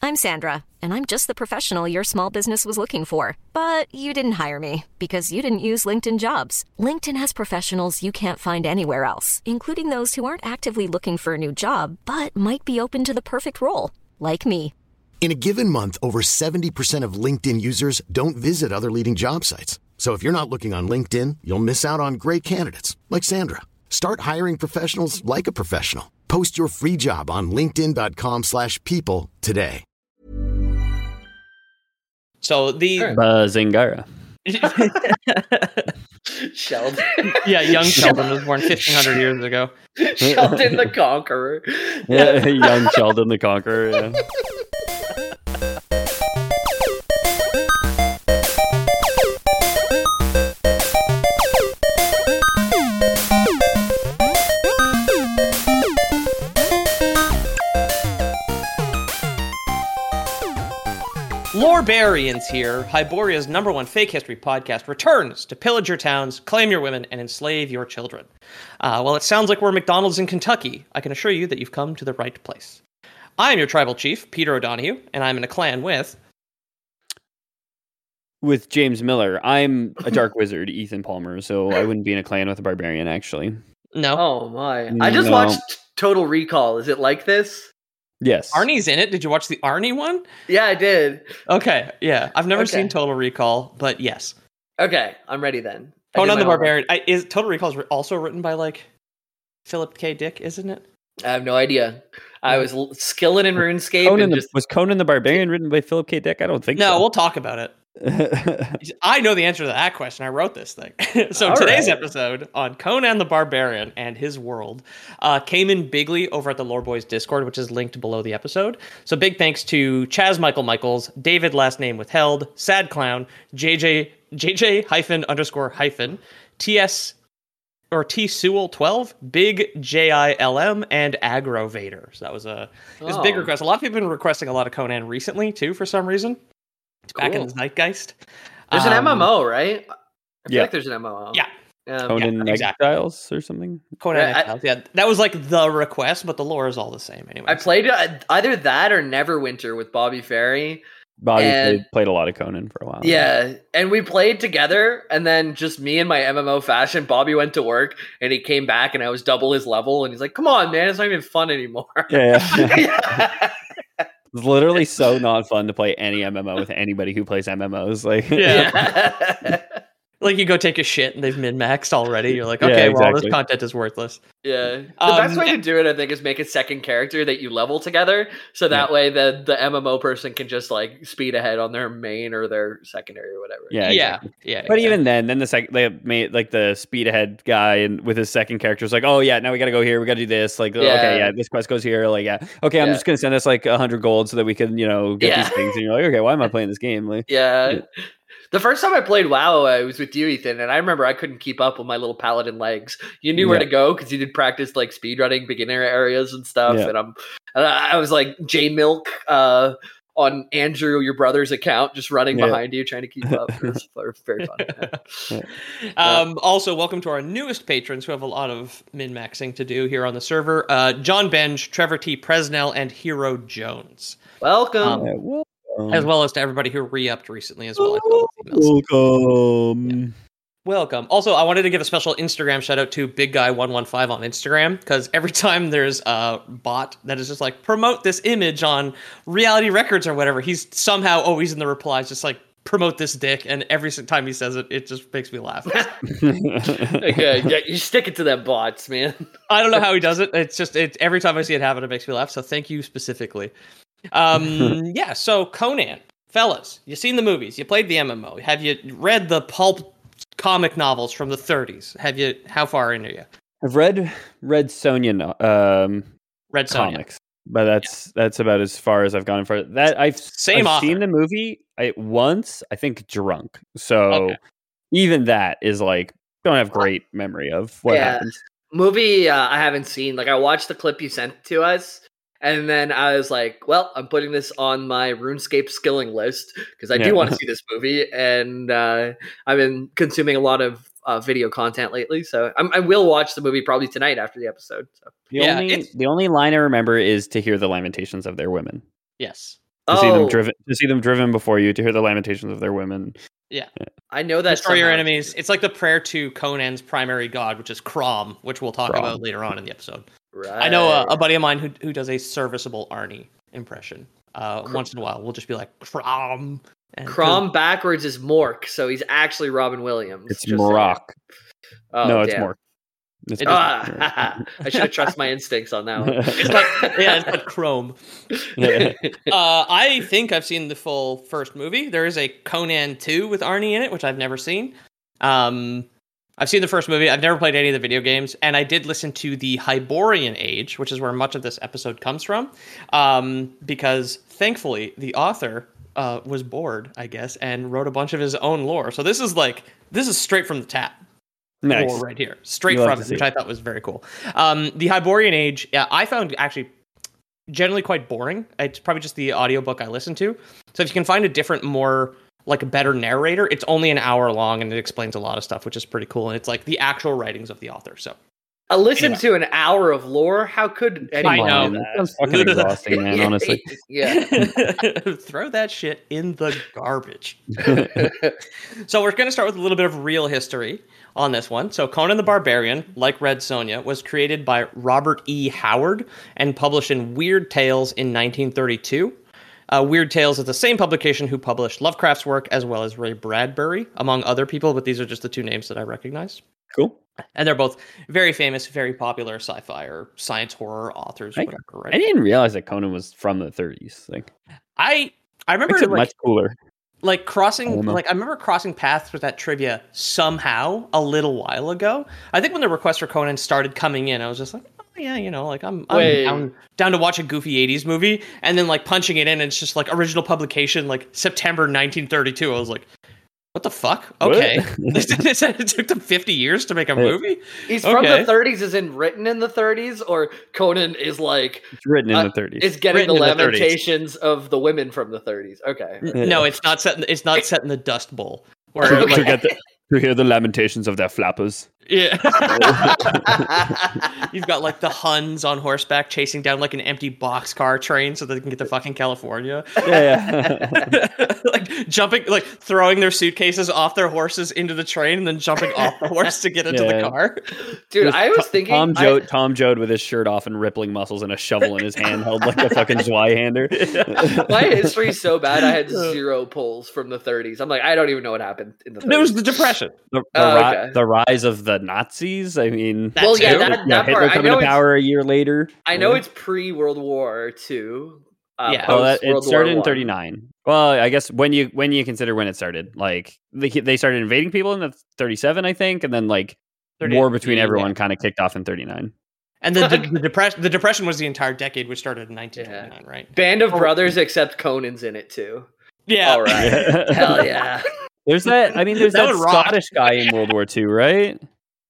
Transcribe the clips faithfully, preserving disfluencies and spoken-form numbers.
I'm Sandra, and I'm just the professional your small business was looking for. But you didn't hire me because you didn't use LinkedIn Jobs. LinkedIn has professionals you can't find anywhere else, including those who aren't actively looking for a new job, but might be open to the perfect role, like me. In a given month, over seventy percent of LinkedIn users don't visit other leading job sites. So if you're not looking on LinkedIn, you'll miss out on great candidates like Sandra. Start hiring professionals like a professional. Post your free job on linkedin.com slash people today. So the Bazingara. Sheldon. Yeah, young Sheldon was born fifteen hundred years ago. Sheldon the Conqueror. Yeah, young Sheldon the Conqueror. Yeah. Lorebarians here, Hyboria's number one fake history podcast, returns to pillage your towns, claim your women, and enslave your children. Uh, well, it sounds like we're McDonald's in Kentucky. I can assure you that you've come to the right place. I am your tribal chief, Peter O'Donohue, and I'm in a clan with... With James Miller. I'm a dark wizard, Ethan Palmer, so I wouldn't be in a clan with a barbarian, actually. No. Oh my. I just No. watched Total Recall. Is it like this? Yes. Arnie's in it. Did you watch the Arnie one? Yeah, I did. Okay, yeah. I've never Okay. seen Total Recall, but yes. Okay, I'm ready then. I did Conan my the homework. Barbarian. I, is Total Recall is also written by, like, Philip K. Dick, isn't it? I have no idea. I was l- skilling in RuneScape Conan and the, just was Conan the Barbarian written by Philip K. Dick? I don't think No, so. we'll talk about it. I know the answer to that question. I wrote this thing. So All today's right. episode on Conan the Barbarian and his world uh, came in bigly over at the Lore Boys Discord, which is linked below the episode. So big thanks to Chaz Michael Michaels, David last name withheld, Sad Clown, J J J J hyphen underscore hyphen, T S or T Sewell twelve, Big J I L M, and Aggrovator. So that was a it was a big Oh. request. A lot of people have been requesting a lot of Conan recently too, for some reason. It's back in Cool. his zeitgeist. There's an Um, M M O, right? I feel yeah. like there's an M M O. Yeah. Um, Conan yeah, exactly. Exiles or something? Conan Yeah, I- Exiles. Yeah, that was like the request, but the lore is all the same anyway. I played uh, either that or Neverwinter with Bobby Ferry. Bobby And- played, played a lot of Conan for a while. Yeah, and we played together, and then just me and my M M O fashion. Bobby went to work, and he came back, and I was double his level, and he's like, "Come on, man, it's not even fun anymore." Yeah, yeah. Yeah. It's literally so not fun to play any M M O with anybody who plays M M Os. Like, Yeah. yeah. Like you go take a shit and they've min-maxed already. You're like, Yeah, okay, well, all this exactly. content is worthless. Yeah. The Um, best way to do it, I think, is make a second character that you level together, so that way the the M M O person can just like speed ahead on their main or their secondary or whatever. yeah, Yeah, exactly. yeah. But exactly. even then, then the second they made like the speed ahead guy and with his second character is like, oh yeah, now we got to go here, we got to do this. Like, Yeah. okay, yeah, this quest goes here. Like, yeah, okay, I'm Yeah. just gonna send us like a hundred gold so that we can, you know, get Yeah. these things. And you're like, okay, why am I playing this game? Like, Yeah. Yeah. The first time I played WoW, I was with you, Ethan, and I remember I couldn't keep up with my little paladin legs. You knew where Yeah. to go because you did practice like speedrunning beginner areas and stuff. Yeah. And I'm, and I I was like J Milk uh, on Andrew, your brother's account, just running Yeah. behind you, trying to keep up. It was, it was very fun. Yeah. Um, also, welcome to our newest patrons who have a lot of min-maxing to do here on the server. Uh, John Benj, Trevor T. Presnell, and Hero Jones. Welcome. Um, yeah, well, As well as to everybody who re-upped recently as well. I saw those emails. welcome. Welcome. Also, I wanted to give a special Instagram shout out to Big Guy one one five on Instagram, because every time there's a bot that is just like, promote this image on Reality Records or whatever, he's somehow always in the replies just like, promote this dick, and every s- time he says it, it just makes me laugh. Okay, yeah, you stick it to them bots, man. I don't know how he does it. It's just it, every time I see it happen, it makes me laugh. So thank you specifically. Um, yeah. So Conan, fellas, you seen the movies? You played the M M O? Have you read the pulp comic novels from the thirties? Have you? How far in are you? I've read read Sonya no- um, Read Sonya. comics, but that's that's about as far as I've gone for that. I've Same I've author. seen the movie I, once. I think drunk. So Okay. even that is like don't have great memory of what Yeah. happens. Movie uh, I haven't seen. Like I watched the clip you sent to us, and then I was like, "Well, I'm putting this on my RuneScape skilling list because I Yeah. do want to see this movie." And uh, I've been consuming a lot of uh, video content lately, so I'm, I will watch the movie probably tonight after the episode. So. The Yeah, only it's- the only line I remember is to hear the lamentations of their women. Yes. To see them Oh. driven, to see them driven before you, to hear the lamentations of their women. Yeah. I know that. Destroy your somehow. enemies. It's like the prayer to Conan's primary god, which is Crom, which we'll talk Crom. about later on in the episode. Right. I know a, a buddy of mine who who does a serviceable Arnie impression. Uh, Cr- once in a while, we'll just be like Crom. And Crom backwards is Mork, so he's actually Robin Williams. It's just Morok. saying. Oh, no, it's damn. Mork. It's It Mork. Ah, I should have trusted my instincts on that one. It's not, yeah, it's not Chrome. uh, I think I've seen the full first movie. There is a Conan two with Arnie in it, which I've never seen. Um, I've seen the first movie. I've never played any of the video games, and I did listen to the Hyborian Age, which is where much of this episode comes from, um, because thankfully the author uh, was bored, I guess, and wrote a bunch of his own lore. So this is like this is straight from the tap. Nice. Lore right here, straight You love from to it, see which it. I thought was very cool. Um, the Hyborian Age, yeah, I found actually generally quite boring. It's probably just the audiobook I listened to. So if you can find a different, more like a better narrator, it's only an hour long and it explains a lot of stuff, which is pretty cool. And it's like the actual writings of the author. So I listened Anyway. to an hour of lore. How could anyone I know. do That sounds fucking exhausting, man, honestly. Yeah. throw that shit in the garbage. So we're going to start with a little bit of real history on this one. So Conan the Barbarian, like Red Sonja, was created by Robert E. Howard and published in Weird Tales in nineteen thirty-two. Uh, Weird Tales is the same publication who published Lovecraft's work, as well as Ray Bradbury, among other people, but these are just the two names that I recognize. Cool. And they're both very famous, very popular sci-fi or science horror authors. I- Whatever, right? I didn't realize that Conan was from the thirties. Like, I I remember makes it like, much cooler. like I crossing don't know. like I remember crossing paths with that trivia somehow a little while ago. I think when the request for Conan started coming in, I was just like, oh yeah, you know, like I'm, I'm Wait. down, down to watch a goofy eighties movie, and then like punching it in, and it's just like original publication, like September nineteen thirty-two. I was like, what the fuck? What? Okay, it said it took them fifty years to make a movie. He's from Okay. the thirties, is in written in the thirties, or Conan is like It's written in uh, the thirties. is getting the Written in the thirties. lamentations of the women from the thirties. Okay. No, it's not set. In, it's not set in the Dust Bowl. Where, to, to like, get the, to hear the lamentations of their flappers. yeah. You've got like the Huns on horseback chasing down like an empty boxcar train so that they can get to fucking California. Yeah, yeah. Like jumping, like throwing their suitcases off their horses into the train and then jumping off the horse to get into Yeah. the car. Dude, Just I was T- thinking Tom I- Joad, Tom Joad with his shirt off and rippling muscles and a shovel in his hand, held like a fucking Zweihander. my history's so bad I had zero pulls from the thirties. I'm like, I don't even know what happened in the thirties. It was the Depression. The, the, Oh, ri- okay. the rise of the Nazis. I mean, That Well, yeah, too. that, yeah, that Hitler part. I coming know, to it's, power a year later. I know Yeah. it's pre World War Two. Uh, Yeah. Well, that, post it World War started in One. thirty-nine. Well, I guess when you when you consider when it started, like they they started invading people in the thirty-seven, I think, and then like thirty war between yeah. everyone kind of kicked off in thirty-nine. And the, the, the depression the depression was the entire decade, which started in nineteen twenty-nine, right? Band of Oh. Brothers, except Conan's in it too. Yeah. All right. Hell yeah. There's that. I mean, there's That that, would rock. Scottish guy in World War Two, right?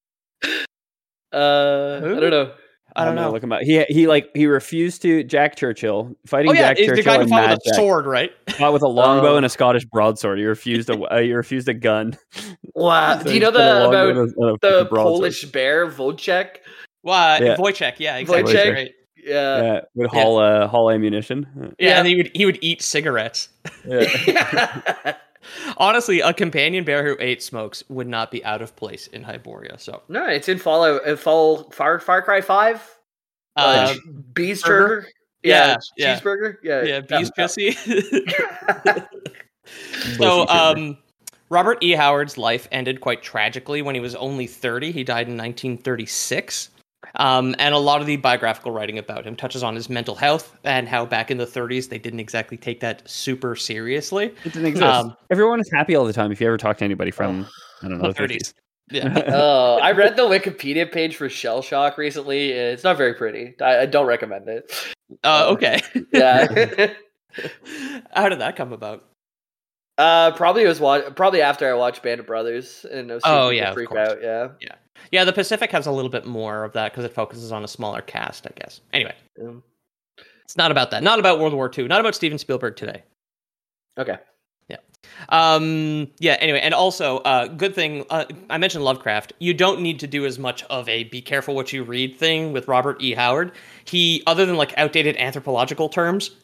Uh, Who? I don't know. I don't I'm gonna know. Look him up. He he like he refused to Jack Churchill fighting Oh yeah, Jack it's the Churchill guy who and fought Mad with a Jack. sword, right? Fought with a longbow Oh. and a Scottish broadsword. He refused a uh, he refused a gun. Wow. So Do he you know put a the longbow about and a- and a the fucking broadsword. Polish bear Wojciech? Well, Yeah. Wojciech, yeah, exactly. Wojciech. Right. Yeah. Yeah, would haul uh, haul ammunition. Yeah, Yeah. and he would he would eat cigarettes. Yeah. Honestly, a companion bear who ate smokes would not be out of place in Hyboria. So, No, it's in Fallout. Uh, Fall Far Far Cry Five. uh, Beast burger? burger. Yeah, Yeah, yeah. cheeseburger. Yeah, yeah, bees that- pussy. that- So, Bushy um, Robert E. Howard's life ended quite tragically when he was only thirty. He died in nineteen thirty-six. Um, and a lot of the biographical writing about him touches on his mental health and how back in the thirties they didn't exactly take that super seriously. It didn't exist. Um, Everyone is happy all the time. If you ever talk to anybody from I don't know the the thirties. Yeah. Oh, I read the Wikipedia page for Shell Shock recently. It's not very pretty. I, I don't recommend it. Uh, okay. Yeah. How did that come about? uh, probably it was wa- probably after I watched Band of Brothers and I was seeing Oh, people yeah, of freak course. out. Yeah. Yeah, the Pacific has a little bit more of that because it focuses on a smaller cast, I guess. Anyway, Um, it's not about that. Not about World War Two. Not about Steven Spielberg today. okay. Um. Yeah. Anyway, and also, uh, good thing uh, I mentioned Lovecraft. You don't need to do as much of a "be careful what you read" thing with Robert E. Howard. He, other than like outdated anthropological terms,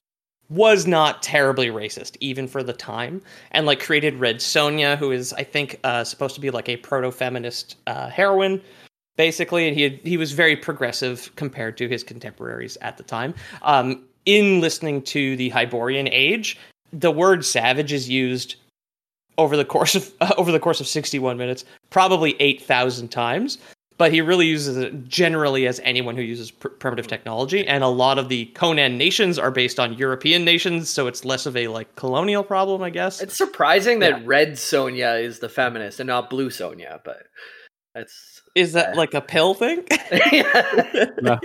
was not terribly racist, even for the time, and like created Red Sonja, who is, I think, uh, supposed to be like a proto-feminist uh, heroine, basically, and he had, he was very progressive compared to his contemporaries at the time. Um, in listening to the Hyborian Age, the word savage is used over the course of uh, over the course of sixty-one minutes, probably eight thousand times. But he really uses it generally as anyone who uses pr- primitive technology, and a lot of the Conan nations are based on European nations, so it's less of a like colonial problem, I guess. It's surprising that Yeah. Red Sonja is the feminist and not Blue Sonja, but that's Is that uh, like a pill thing? No.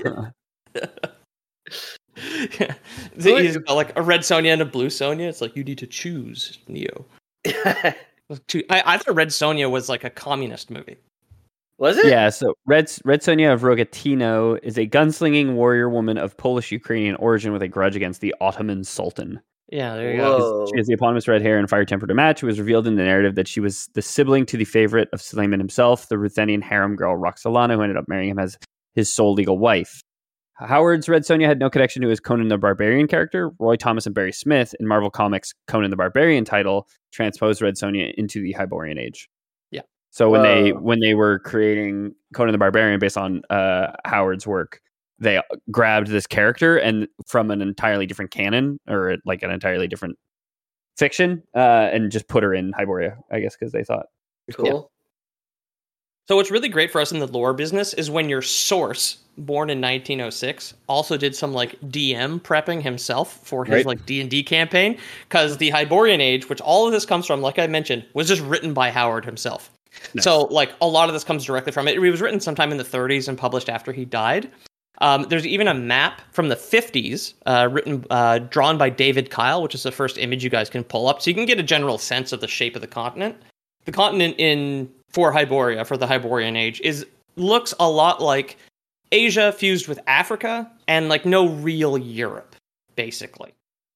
Yeah. He's got like a Red Sonja and a Blue Sonja. It's like you need to choose, Neo. I, I thought Red Sonja was like a communist movie. Was it? Yeah, so Red Red Sonja of Rogatino is a gunslinging warrior woman of Polish-Ukrainian origin with a grudge against the Ottoman Sultan. Yeah, there you go. Whoa. She has the eponymous red hair and fire-tempered to match. It was revealed in the narrative that she was the sibling to the favorite of Suleiman himself, the Ruthenian harem girl Roxolana, who ended up marrying him as his sole legal wife. Howard's Red Sonja had no connection to his Conan the Barbarian character. Roy Thomas and Barry Smith in Marvel Comics' Conan the Barbarian title transposed Red Sonja into the Hyborian Age. Yeah. So when Whoa. they when they were creating Conan the Barbarian based on uh, Howard's work, they grabbed this character and from an entirely different canon or like an entirely different fiction uh, and just put her in Hyboria, I guess, because they thought it was Cool. cool. So what's really great for us in the lore business is when your source, born in nineteen oh six, also did some like D M prepping himself for his Right. like D and D campaign, because the Hyborian Age, which all of this comes from, like I mentioned, was just written by Howard himself. Nice. So like a lot of this comes directly from it. It was written sometime in the thirties and published after he died. Um, there's even a map from the fifties, uh, written, uh, drawn by David Kyle, which is the first image you guys can pull up, so you can get a general sense of the shape of the continent. The continent in for Hyboria, for the Hyborian Age, is looks a lot like Asia fused with Africa and like no real Europe, basically.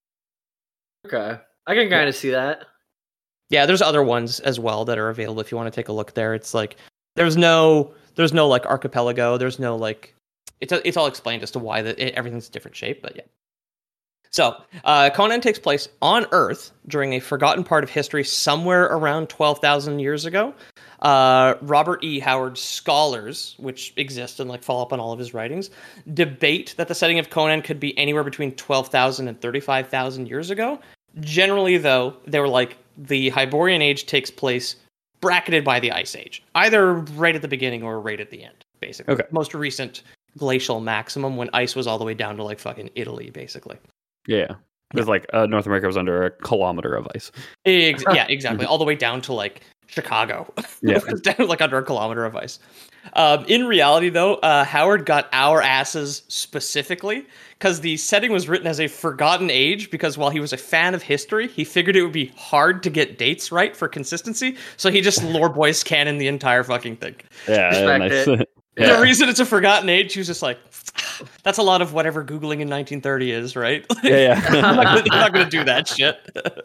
Okay. I can kind of see that. Yeah, there's other ones as well that are available if you want to take a look there. It's like there's no there's no like archipelago, there's no like it's it's all explained as to why the, it, everything's a different shape, but yeah. So, uh, Conan takes place on Earth during a forgotten part of history somewhere around twelve thousand years ago. Uh, Robert E. Howard's scholars, which exist and like follow up on all of his writings, debate that the setting of Conan could be anywhere between twelve thousand and thirty-five thousand years ago. Generally, though, they were like, the Hyborian Age takes place bracketed by the Ice Age, either right at the beginning or right at the end, basically. Okay. Most recent glacial maximum when ice was all the way down to like fucking Italy, basically. Yeah. It was like uh, North America was under a kilometer of ice. Ex- yeah, exactly. All the way down to like Chicago. Yeah. It was down like under a kilometer of ice. Um, in reality, though, uh, Howard got our asses specifically because the setting was written as a forgotten age, because while he was a fan of history, he figured it would be hard to get dates right for consistency. So he just lore boys canon the entire fucking thing. Yeah. Respect nice. it. The reason it's a forgotten age, he was just like, that's a lot of whatever Googling in nineteen thirty is, right? yeah, yeah. I'm not gonna- I'm not going to do that shit.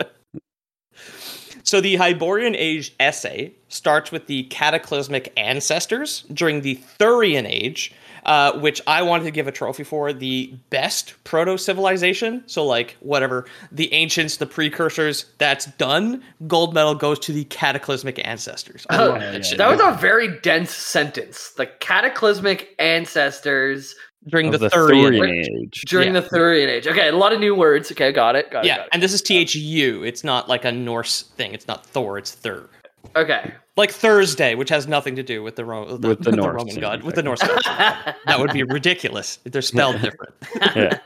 So the Hyborian Age essay starts with the cataclysmic ancestors during the Thurian Age, uh, which I wanted to give a trophy for the best proto-civilization. So like whatever, the ancients, the precursors, that's done. Gold medal goes to the cataclysmic ancestors. I Oh, love that shit. That was a very dense sentence. The cataclysmic ancestors During Of the, the Thurian Thurian Age. Age. during Yeah. the Thurian Age. Okay, a lot of new words. Okay, got it. Got it. Yeah, got it. and this is T H U. It's not like a Norse thing. It's not Thor, it's Thur. Okay. Like Thursday, which has nothing to do with the, Ro- the, With the Norse, Roman yeah, god, with the Norse god. That would be ridiculous if they're spelled different. Yeah.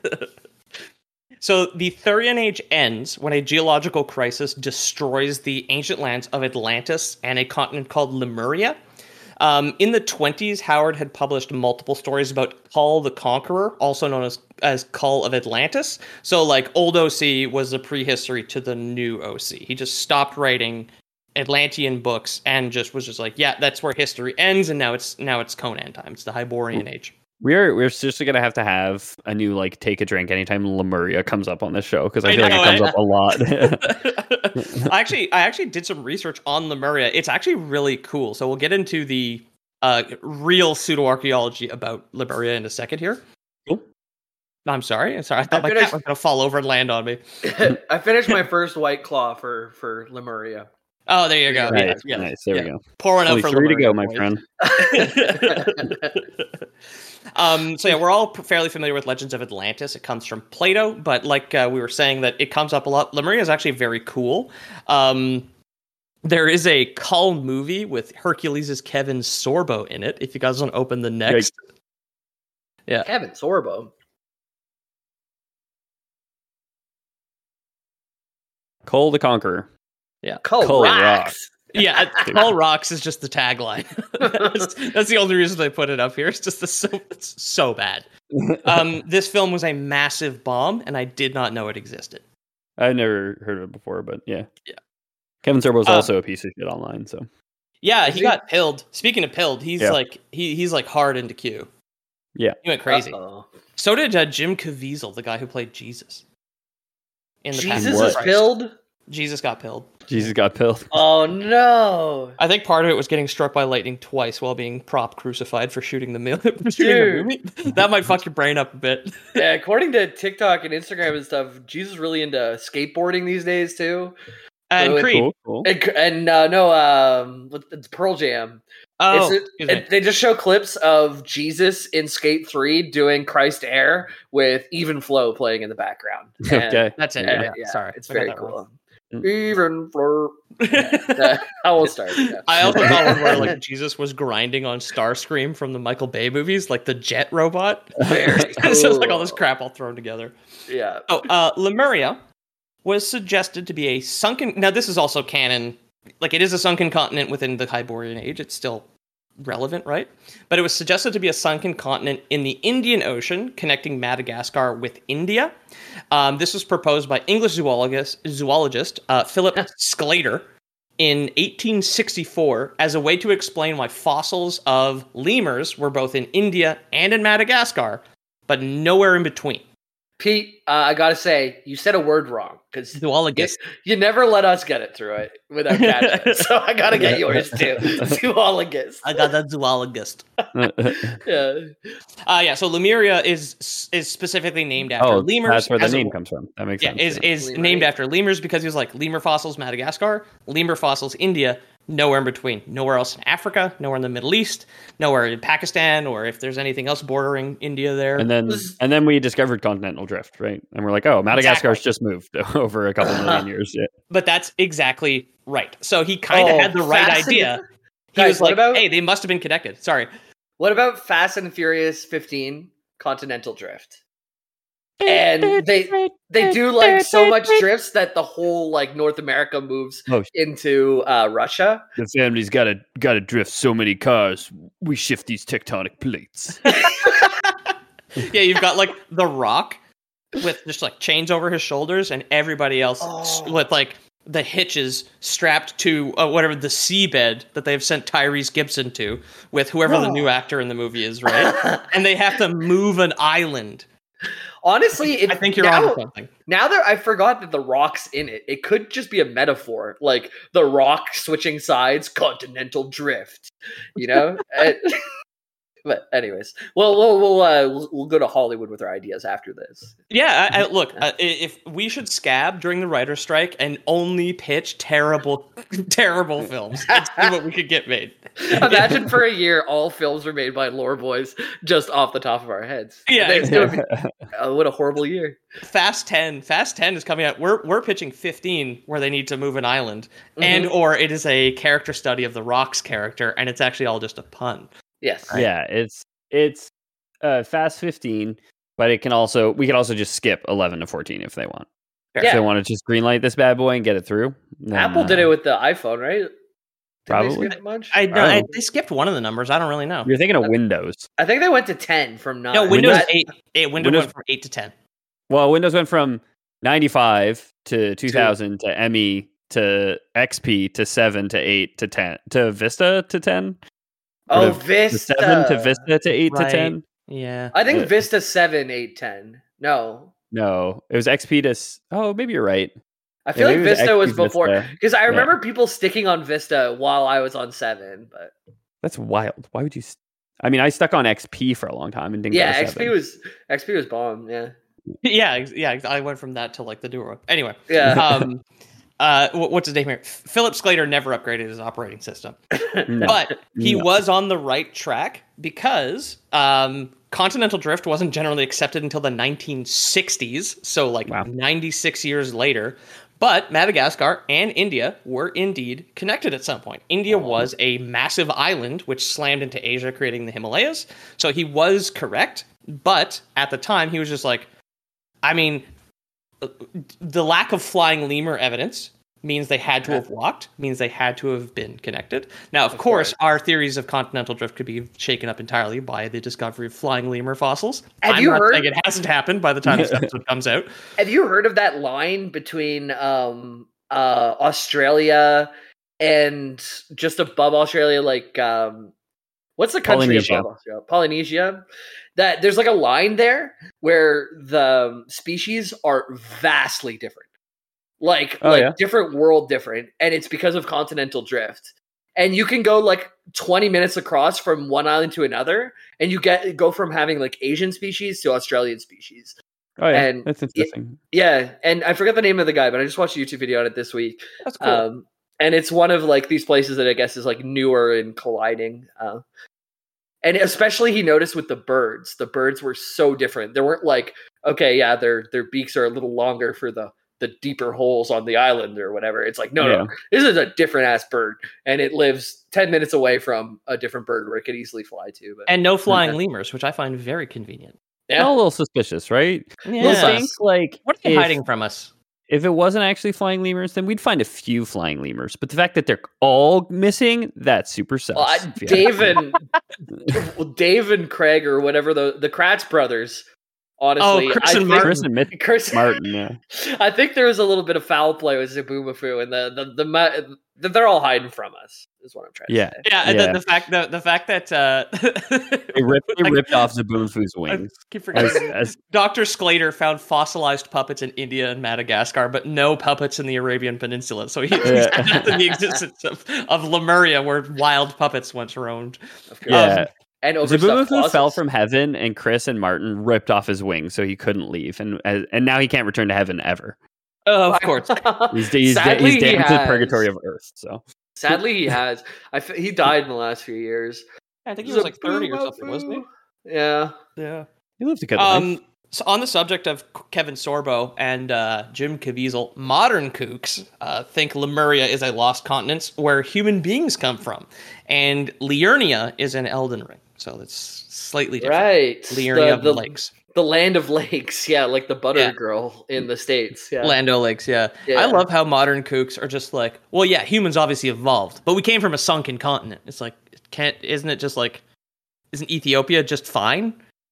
So the Thurian Age ends when a geological crisis destroys the ancient lands of Atlantis and a continent called Lemuria. Um, in the twenties, Howard had published multiple stories about Kull the Conqueror, also known as, as Kull of Atlantis. So, like, old O C was the prehistory to the new O C. He just stopped writing Atlantean books and just was just like, yeah, that's where history ends, and now it's now it's Conan time. It's the Hyborian Age. We're we're seriously gonna have to have a new like take a drink anytime Lemuria comes up on this show because I, I feel know, like it comes I- up a lot. I actually, I actually did some research on Lemuria. It's actually really cool. So we'll get into the uh, real pseudo archaeology about Lemuria in a second here. Cool. I'm sorry. I'm sorry. I thought I my finished- cat was going to fall over and land on me. I finished my first White Claw for for Lemuria. Oh, there you go. Nice, Yeah, yeah, nice. There yeah. we go. Pour one Only out for three to Lemuria, go, my boys. friend. um, so yeah, we're all fairly familiar with Legends of Atlantis. It comes from Plato, but like uh, we were saying, that it comes up a lot. Lemuria is actually very cool. Um, there is a Cull movie with Hercules' Kevin Sorbo in it. If you guys want to open the next, yeah, Kevin Sorbo. Cole the Conqueror. yeah, Cull Cull rocks. yeah. Cull Rocks is just the tagline. that's, that's the only reason they put it up here. It's just the so it's so bad. Um, this film was a massive bomb, and I did not know it existed. I've never heard of it before, but yeah. Yeah. Kevin Sorbo is Um, also a piece of shit online, so. Yeah, Is he he? got pilled. Speaking of pilled, he's Yeah. like he he's like hard into Q. Yeah. He went crazy. Uh-oh. So did uh, Jim Caviezel, the guy who played Jesus. In the Passion Jesus of is Christ. pilled. Jesus got pilled. Jesus got pilled. Oh no! I think part of it was getting struck by lightning twice while being prop crucified for shooting the, mil- for shooting the Dude. movie. That might fuck your brain up a bit. Yeah, according to TikTok and Instagram and stuff, Jesus is really into skateboarding these days too. And Oh, Creed. Cool, cool. And, and uh, no, um, it's Pearl Jam. Oh, It's- excuse me. it- they just show clips of Jesus in Skate three doing Christ Air with Even Flow playing in the background. And- Okay. That's it. and, Yeah, yeah, sorry, it's I got very that wrong. cool. Mm. Even Flow. Uh, I will start. Yeah. I also thought one where like Jesus was grinding on Starscream from the Michael Bay movies, like the jet robot. Very It's just like all this cool. crap all thrown together. Yeah. Oh, uh, Lemuria was suggested to be a sunken. Now, this is also canon. Like, it is a sunken continent within the Hyborian Age. It's still relevant, right? But it was suggested to be a sunken continent in the Indian Ocean, connecting Madagascar with India. Um, this was proposed by English zoologist, zoologist uh, Philip Sclater in eighteen sixty-four as a way to explain why fossils of lemurs were both in India and in Madagascar, but nowhere in between. Pete, uh, I gotta say, you said a word wrong because you, Zoologist. you never let us get it through it without catching it. So I gotta get yours too. Zoologist. I got that zoologist. Yeah. Uh, yeah, so Lemuria is is specifically named after Oh, lemurs. that's where the as a- name comes from. That makes Yeah, sense. is is Lemur. named after lemurs because he was like lemur fossils Madagascar, lemur fossils India, nowhere in between, nowhere else in Africa, nowhere in the Middle East, nowhere in Pakistan, or if there's anything else bordering India there. And then, This- and then we discovered continental drift, right? And we're like, oh, Madagascar's Exactly. just moved over a couple million years. Yeah. But that's exactly right. So he kind of Oh, had the right fascinating. idea. He Guys, was what like, about- "Hey, they must have been connected." Sorry. What about Fast and Furious fifteen Continental Drift? And they they do like so much drifts that the whole like North America moves Oh. into uh, Russia. The family's got to got to drift so many cars. We shift these tectonic plates. Yeah, you've got like The Rock with just like chains over his shoulders, and everybody else s- Oh. with like the hitches strapped to uh, whatever the seabed that they've sent Tyrese Gibson to with whoever the new actor in the movie is, right? And they have to move an island. Honestly, it, I think you're now, onto something. now that I forgot that the rock's in it, it could just be a metaphor, like the rock switching sides, continental drift. You know. And- but anyways, well, we'll we'll, uh, we'll we'll go to Hollywood with our ideas after this. Yeah, I, I, look, uh, i- if we should scab during the writer's strike and only pitch terrible, terrible films, let's see what we could get made. Imagine for a year, all films were made by lore boys just off the top of our heads. Yeah, It's gonna be- oh, what a horrible year. Fast ten, Fast ten is coming out. We're we're pitching fifteen, where they need to move an island, and Mhm. or it is a character study of the Rock's character, and it's actually all just a pun. Yes. Yeah, it's it's uh, Fast fifteen, but it can also we could also just skip eleven to fourteen if they want. If Yeah. they want to just greenlight this bad boy and get it through. then, Apple did uh, it with the iPhone, right? Did Probably. They skip a bunch? I, I, don't, I Oh. they skipped one of the numbers. I don't really know. You're thinking of Windows. think they went to ten from nine. No, Windows That- eight. eight Windows, Windows- went from eight to ten. Well, Windows went from ninety-five to two thousand to M E to X P to seven to eight to ten to Vista to ten. Oh, Or to- Vista. To seven to Vista to eight Right. to ten. Yeah. I think Yeah. Vista seven, eight, ten. No. No, it was X P to. s- Oh, maybe you're right. I feel maybe like it was Vista was X P before. Vista. Because I Yeah. remember people sticking on Vista while I was on seven. But That's wild. Why would you? s- I mean, I stuck on X P for a long time and didn't Yeah, go to X P seven. was X P was bomb. Yeah, Yeah, ex- yeah. I went from that to like the Duro. Anyway, yeah. um, uh, wh- what's his name here? Philip Sclater never upgraded his operating system, No. but he No. was on the right track because um, continental drift wasn't generally accepted until the nineteen sixties. So like Wow. ninety-six years later. But Madagascar and India were indeed connected at some point. India was a massive island which slammed into Asia, creating the Himalayas. So he was correct. But at the time, he was just like, I mean, the lack of flying lemur evidence means they had to have walked, means they had to have been connected. Now, of, Of course, course. our theories of continental drift could be shaken up entirely by the discovery of flying lemur fossils. Have I'm you not heard- saying it hasn't happened by the time this episode comes out. Have you heard of that line between um, uh, Australia and just above Australia, like um, what's the country Polynesia. above Australia? Polynesia. That there's like a line there where the species are vastly different. Like, Oh, like yeah? different world different, and it's because of continental drift. And you can go like twenty minutes across from one island to another, and you get go from having like Asian species to Australian species. Oh yeah, and that's interesting. Yeah, and I forgot the name of the guy, but I just watched a YouTube video on it this week. That's cool. Um, and it's one of like these places that I guess is like newer and colliding. Uh, and especially he noticed with the birds, the birds were so different. They weren't like, okay, yeah, their their beaks are a little longer for the the deeper holes on the island or whatever. It's like, no, Yeah. no, this is a different ass bird, and it lives ten minutes away from a different bird where it could easily fly to. But and no flying lemurs, which I find very convenient. It's all a little suspicious, right? Yeah. You think like What are they if, hiding from us? if it wasn't actually flying lemurs, then we'd find a few flying lemurs. But the fact that they're all missing, that's super sus. Well, I, if you Dave ask me. and well, Dave and Craig or whatever the the Kratz brothers. Honestly, Oh, Chris I and think, Martin. Chris and Myth- Chris, Martin, yeah. I think there was a little bit of foul play with Zabumafu, and the the, the ma- the they're all hiding from us. Is what I'm trying Yeah. to say. Yeah, and Yeah. the, the fact that the fact that uh, They ripped, they like, ripped off Zaboomfu's I wings. keep As, forgetting. as, Doctor Sclater found fossilized puppets in India and Madagascar, but no puppets in the Arabian Peninsula. So he, he's Yeah. adapted the existence of, of Lemuria, where wild puppets once roamed. Of course. yeah. And overstuffed Zabumafu fell fossils. from heaven, and Chris and Martin ripped off his wings, so he couldn't leave, and and now he can't return to heaven ever. Oh, of course. He's he's, Sadly, he's he damned to the has. purgatory of Earth. So Sadly, he has. I f- he died in the last few years. I think he was like thirty or something, wasn't he? Yeah. Yeah. he lived a good life. Um, so on the subject of Kevin Sorbo and uh, Jim Caviezel, modern kooks uh, think Lemuria is a lost continent where human beings come from, and Liurnia is in Elden Ring, so it's slightly different. Right. Liurnia of the, lakes, the land of lakes. Yeah, like the butter Yeah. girl in the States. Yeah. Lando Lakes. Yeah. Yeah. I love how modern kooks are just like, well, yeah, humans obviously evolved, but we came from a sunken continent. It's like, can't isn't it just like, isn't Ethiopia just fine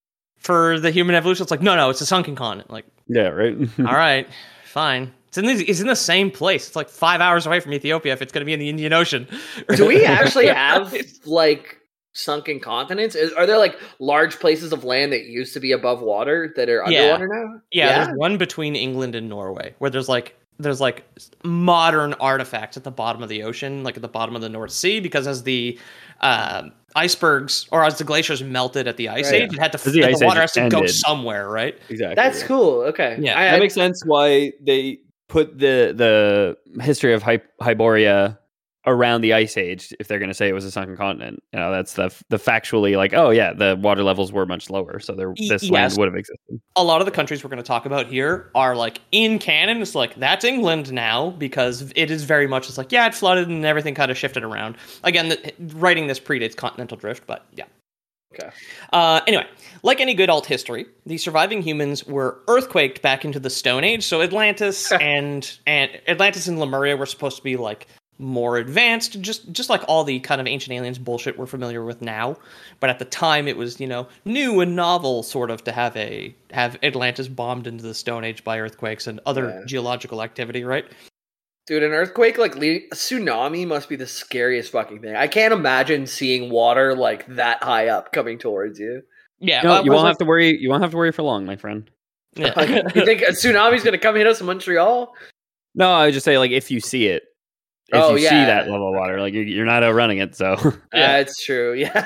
for the human evolution? It's like, no, no, it's a sunken continent. Like, yeah, right. all right, fine. It's in, the, it's in the same place. It's like five hours away from Ethiopia if it's going to be in the Indian Ocean. Do we actually have like sunken continents? Is, are there like large places of land that used to be above water that are Yeah. underwater now? Yeah, there's one between England and Norway where there's like there's like modern artifacts at the bottom of the ocean, like at the bottom of the North Sea, because as the um, icebergs or as the glaciers melted at the ice Right. age, it had to As the the, ice water age has to go ended. somewhere, right? Exactly. That's cool. Okay. Yeah. I, That I- makes sense why they put the the history of Hy- Hyboria around the ice age if they're going to say it was a sunken continent. You know, that's the the factually like, oh yeah, the water levels were much lower, so there Y- this yes. land would have existed. A lot of the countries we're going to talk about here are like in canon. It's like that's England now because it is very much. It's like yeah, it flooded and everything kind of shifted around. Again, the, writing this predates continental drift, but yeah. Okay. Uh, anyway, like any good alt history, the surviving humans were earthquaked back into the Stone Age. So Atlantis and and Atlantis and Lemuria were supposed to be like more advanced, just just like all the kind of ancient aliens bullshit we're familiar with now. But at the time, it was you know new and novel, sort of, to have a have Atlantis bombed into the Stone Age by earthquakes and other Yeah. geological activity, right? Dude, an earthquake, like le- a tsunami, must be the scariest fucking thing. I can't imagine seeing water like that high up coming towards you. Yeah, No, uh, you was won't like- have to worry. You won't have to worry for long, my friend. yeah. Like, you think a tsunami's gonna come hit us in Montreal? No, I would just say like if you see it, if Oh, you yeah. see that level of water, like you're, you're not outrunning it. So Yeah. That's true. Yeah.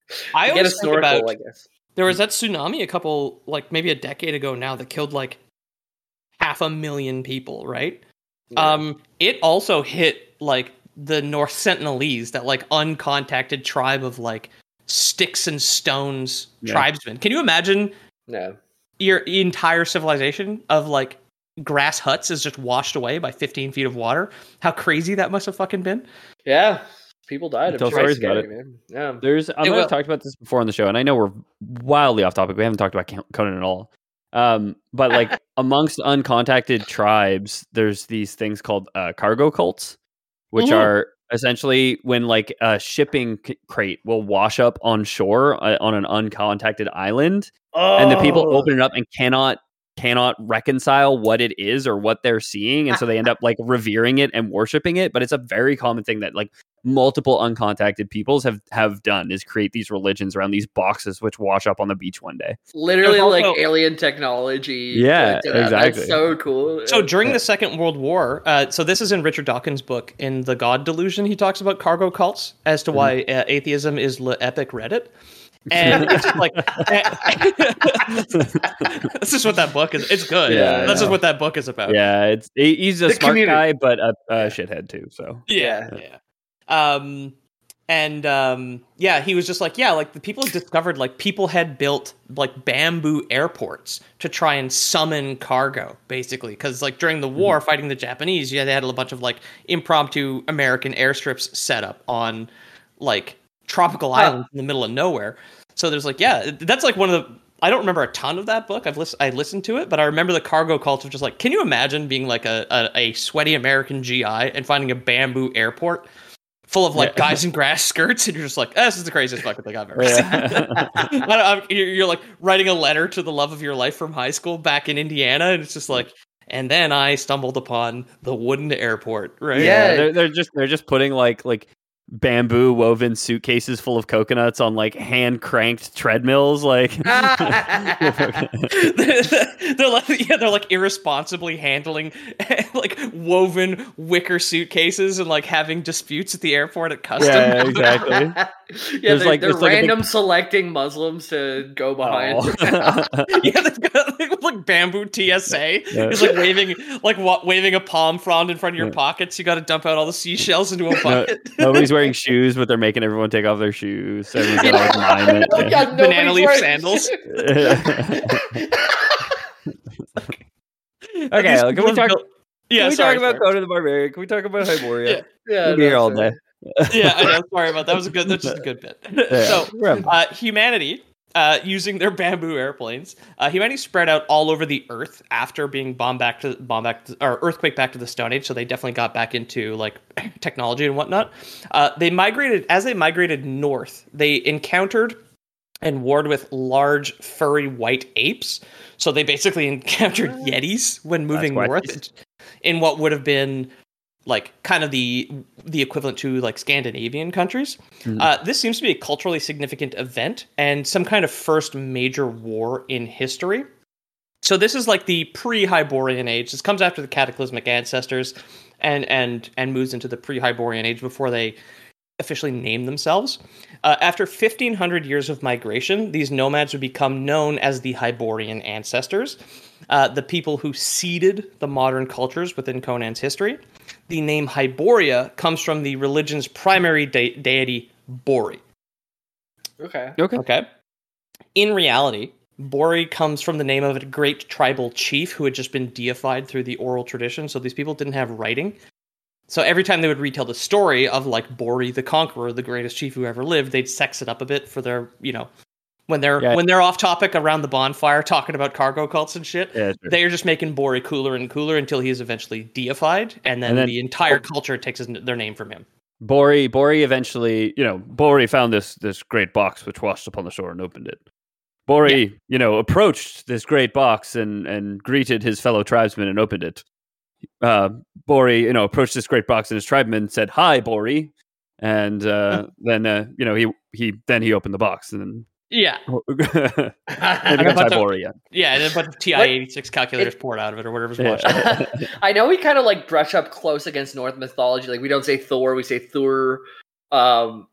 I Get a always think snorkel, about I guess. there was that tsunami a couple, like maybe a decade ago now, that killed like half a million people, right? Yeah. Um, it also hit like the North Sentinelese, that like uncontacted tribe of like sticks and stones Yeah. tribesmen. Can you imagine No. your entire civilization of like grass huts is just washed away by fifteen feet of water? How crazy that must have fucking been. Yeah. People died. I'm Tell sure stories it's about scary, it. man. Yeah. There's, I It might will. have talked about this before on the show, and I know we're wildly off topic. We haven't talked about Conan at all. Um, but like amongst uncontacted tribes, there's these things called uh, cargo cults, which Mhm. are essentially when like a shipping c- crate will wash up on shore uh, on an uncontacted island, Oh. and the people open it up and cannot cannot reconcile what it is or what they're seeing, and so they end up like revering it and worshiping it. But it's a very common thing that like multiple uncontacted peoples have have done, is create these religions around these boxes which wash up on the beach one day. Literally There's like also- alien technology. Yeah, like, to that. exactly. That's so cool. So Yeah. during the Second World War, uh, so this is in Richard Dawkins' book, in The God Delusion, he talks about cargo cults as to why uh, atheism is le epic Reddit. And it's just like, this is what that book is. It's good. Yeah, I This is know. what that book is about. Yeah, it's he- he's a The smart community. guy, but a, a shithead too. So Yeah, yeah. Um, and um, yeah, he was just like, yeah, like the people discovered, like people had built like bamboo airports to try and summon cargo, basically, because like during the war, fighting the Japanese, yeah, they had a bunch of like impromptu American airstrips set up on like tropical Huh. islands in the middle of nowhere. So there's like, yeah, that's like one of the. I don't remember a ton of that book. I've listened, I listened to it, but I remember the cargo cult of just like, can you imagine being like a, a, a sweaty American G I and finding a bamboo airport full of like Yeah. guys in grass skirts, and you're just like, eh, this is the craziest fucking thing I've ever seen. yeah. I don't, I'm, you're, you're like writing a letter to the love of your life from high school back in Indiana, and it's just like, and then I stumbled upon the wooden airport, right? Yeah. they're, they're just they're just putting like like bamboo woven suitcases full of coconuts on like hand cranked treadmills, like they're like, yeah, they're like irresponsibly handling like woven wicker suitcases and like having disputes at the airport at customs. yeah, exactly. yeah, There's they're, like- they're there's like a big- random selecting Muslims to go behind. Oh. Yeah, they've got like, like bamboo T S A. Yeah. It's like waving, like wa- waving a palm frond in front of your Yeah. pockets. You got to dump out all the seashells into a No, bucket. nobody's wearing shoes, but they're making everyone take off their shoes. Everyone's got like mime it. Oh, Yeah. God, Banana nobody's leaf wearing- sandals. Okay, These can we people talk? built- Yeah, can we sorry, talk about sorry. Conan the Barbarian? Can we talk about Hyboria? Yeah. Yeah, We'll be no, here all sorry. day. Yeah, I know. Sorry about that. Was a good. That's just a good bit. Yeah. So, Right. uh, humanity, uh, using their bamboo airplanes, uh, humanity spread out all over the Earth after being bombed back to bomb back to, or earthquake back to the Stone Age. So they definitely got back into like technology and whatnot. Uh, they migrated as they migrated north. They encountered and warred with large furry white apes. So they basically encountered yetis when moving Sasquatches. north in what would have been like kind of the the equivalent to like Scandinavian countries. Mhm. Uh, this seems to be a culturally significant event and some kind of first major war in history. So this is like the pre-Hyborian age. This comes after the cataclysmic ancestors and and and moves into the pre-Hyborian age before they officially name themselves. Uh, after fifteen hundred years of migration, these nomads would become known as the Hyborian ancestors, uh, the people who seeded the modern cultures within Conan's history. The name Hyboria comes from the religion's primary de- deity, Bori. Okay. Okay. Okay. In reality, Bori comes from the name of a great tribal chief who had just been deified through the oral tradition. So these people didn't have writing. So every time they would retell the story of like Bori the Conqueror, the greatest chief who ever lived, they'd sex it up a bit for their, you know, when they're Yeah. when they're off topic around the bonfire talking about cargo cults and shit. Yeah, sure. They are just making Bori cooler and cooler until he is eventually deified, and then, And then- the entire culture takes his, their name from him. Bori, Bori eventually, you know, Bori found this this great box which washed upon the shore and opened it. Bori, you know, approached this great box and and greeted his fellow tribesmen and opened it. Uh, Bori, you know, approached this great box and his tribesmen said, "Hi, Bori," and uh, then uh, you know he he then he opened the box and then Yeah, it becomes And a bunch of- Hyboria. yeah, and a bunch of T I eighty-six calculators poured out of it or whatever's Yeah. watching. I know we kind of like brush up close against Norse mythology. Like we don't say Thor, we say Thor. Um,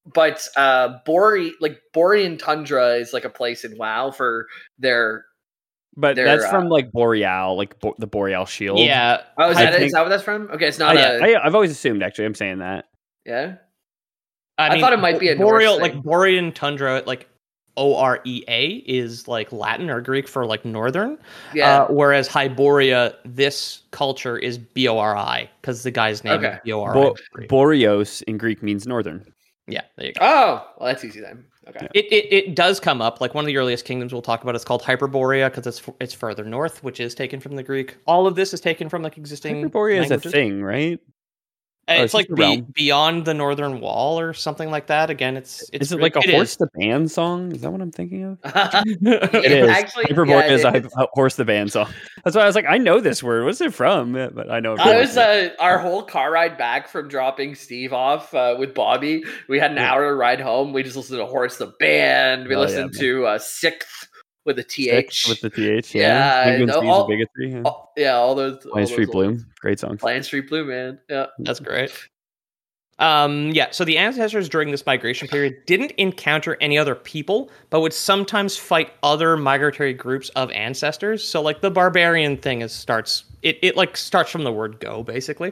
but uh, Bore like Borean tundra is like a place in WoW for their. But their, that's uh, from like Boreal, like bo- the Boreal Shield. Yeah. Oh, is I that, think- is that what that's from? Okay, it's not I, a. yeah, I, I've always assumed. Actually, I'm saying that. Yeah. I, I mean, thought it might be a Norse boreal, thing. like Borean tundra, like O R E A is like Latin or Greek for like northern. Yeah. Uh, whereas Hyboria, this culture is B O R I because the guy's name Okay. is B O R I. Bo- Boreos in Greek means northern. Yeah, there you go. Oh, well, that's easy then. Okay. It, it it does come up like one of the earliest kingdoms we'll talk about. It's called Hyperborea because it's f- it's further north, which is taken from the Greek. All of this is taken from like existing. Hyperborea is a languages. thing, right? Uh, Oh, It's it's like just a be, realm. beyond the northern wall or something like that. Again, it's it's Is it re- like a it Horse is. the Band song? Is that what I'm thinking of? it It is. Actually, Hyperborea yeah, is a it- Hy- Horse the Band song. That's why I was like, I know this word. What's it from? Yeah, but I know. it I from was it. uh, our whole car ride back from dropping Steve off uh, with Bobby. We had an Yeah. hour ride home. We just listened to Horse the Band. We Oh, yeah, listened man. to uh, Sixth with a T Six H. with the T H. Yeah, Yeah. Penguin no, Seas all- of Bigotry. Yeah. Oh, yeah, all those. all Lion those Street old- Bloom. Great songs. Lion Street Blue, man. Yeah. That's great. Um, yeah, so the ancestors during this migration period didn't encounter any other people, but would sometimes fight other migratory groups of ancestors. So like the barbarian thing is starts it, it like starts from the word go, basically.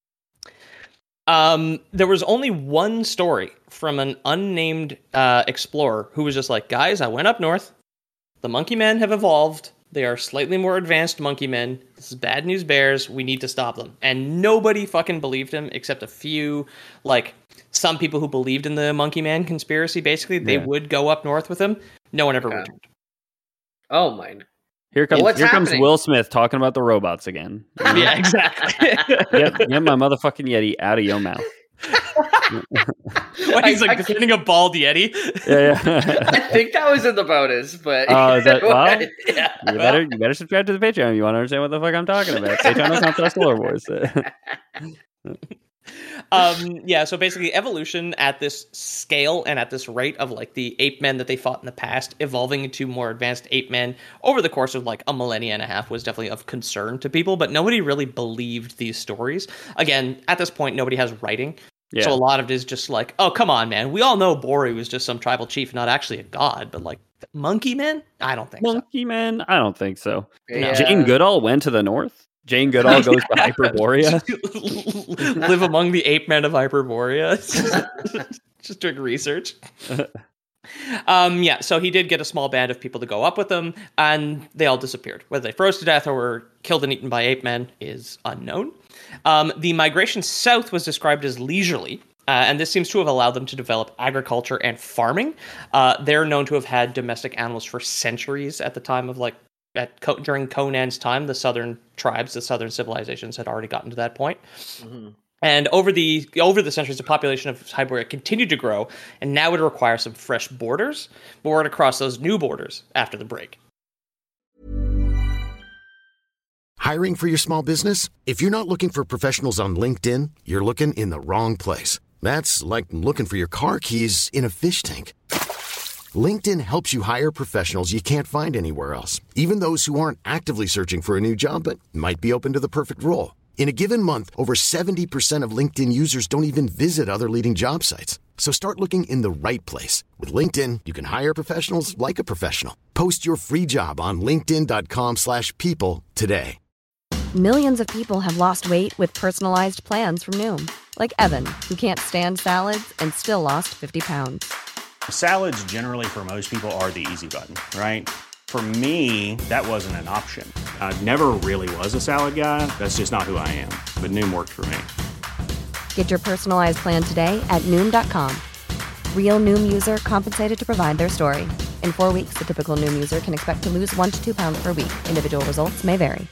Um, there was only one story from an unnamed uh, explorer who was just like, guys, I went up north. The monkey men have evolved. They are slightly more advanced monkey men. This is bad news bears. We need to stop them. And nobody fucking believed him except a few, like, some people who believed in the monkey man conspiracy. Basically, they Yeah. would go up north with him. No one ever Okay. returned. Oh my. Here comes What's here comes happening? Will Smith talking about the robots again. You know? Yeah, exactly. get, get my motherfucking Yeti out of your mouth. Well, he's I- like I- defending a bald Yeti. Yeah, I yeah. think that was in the bonus, but Oh, is that- well, yeah. you better you better subscribe to the Patreon if you want to understand what the fuck I'm talking about. Patreon dot com slash Lore Wars. um yeah so basically evolution at this scale and at this rate of like the ape men that they fought in the past evolving into more advanced ape men over the course of like a millennia and a half was definitely of concern to people, but nobody really believed these stories. Again, at this point nobody has writing. Yeah. So a lot of it is just like, oh, come on, man, we all know Bori was just some tribal chief, not actually a god, but like monkey men, I don't think Monkey Man? I don't think so. Yeah. Jane Goodall went to the north. Jane Goodall goes to Hyperborea. so. Live among the ape men of Hyperborea. Just doing research. Um, yeah, so he did get a small band of people to go up with him, and they all disappeared. Whether they froze to death or were killed and eaten by ape men is unknown. Um, the migration south was described as leisurely, uh, and this seems to have allowed them to develop agriculture and farming. Uh, they're known to have had domestic animals for centuries at the time of like at Co- during Conan's time. The southern tribes, the southern civilizations, had already gotten to that point. Mhm. And over the over the centuries, the population of Hyboria continued to grow, and now would require some fresh borders. But we're going to cross those new borders after the break. Hiring for your small business? If you're not looking for professionals on LinkedIn, you're looking in the wrong place. That's like looking for your car keys in a fish tank. LinkedIn helps you hire professionals you can't find anywhere else, even those who aren't actively searching for a new job but might be open to the perfect role. In a given month, over seventy percent of LinkedIn users don't even visit other leading job sites. So start looking in the right place. With LinkedIn, you can hire professionals like a professional. Post your free job on linkedin dot com slash people today. Millions of people have lost weight with personalized plans from Noom. Like Evan, who can't stand salads and still lost fifty pounds. Salads generally for most people are the easy button, right? For me, that wasn't an option. I never really was a salad guy. That's just not who I am. But Noom worked for me. Get your personalized plan today at Noom dot com. Real Noom user compensated to provide their story. In four weeks, the typical Noom user can expect to lose one to two pounds per week. Individual results may vary.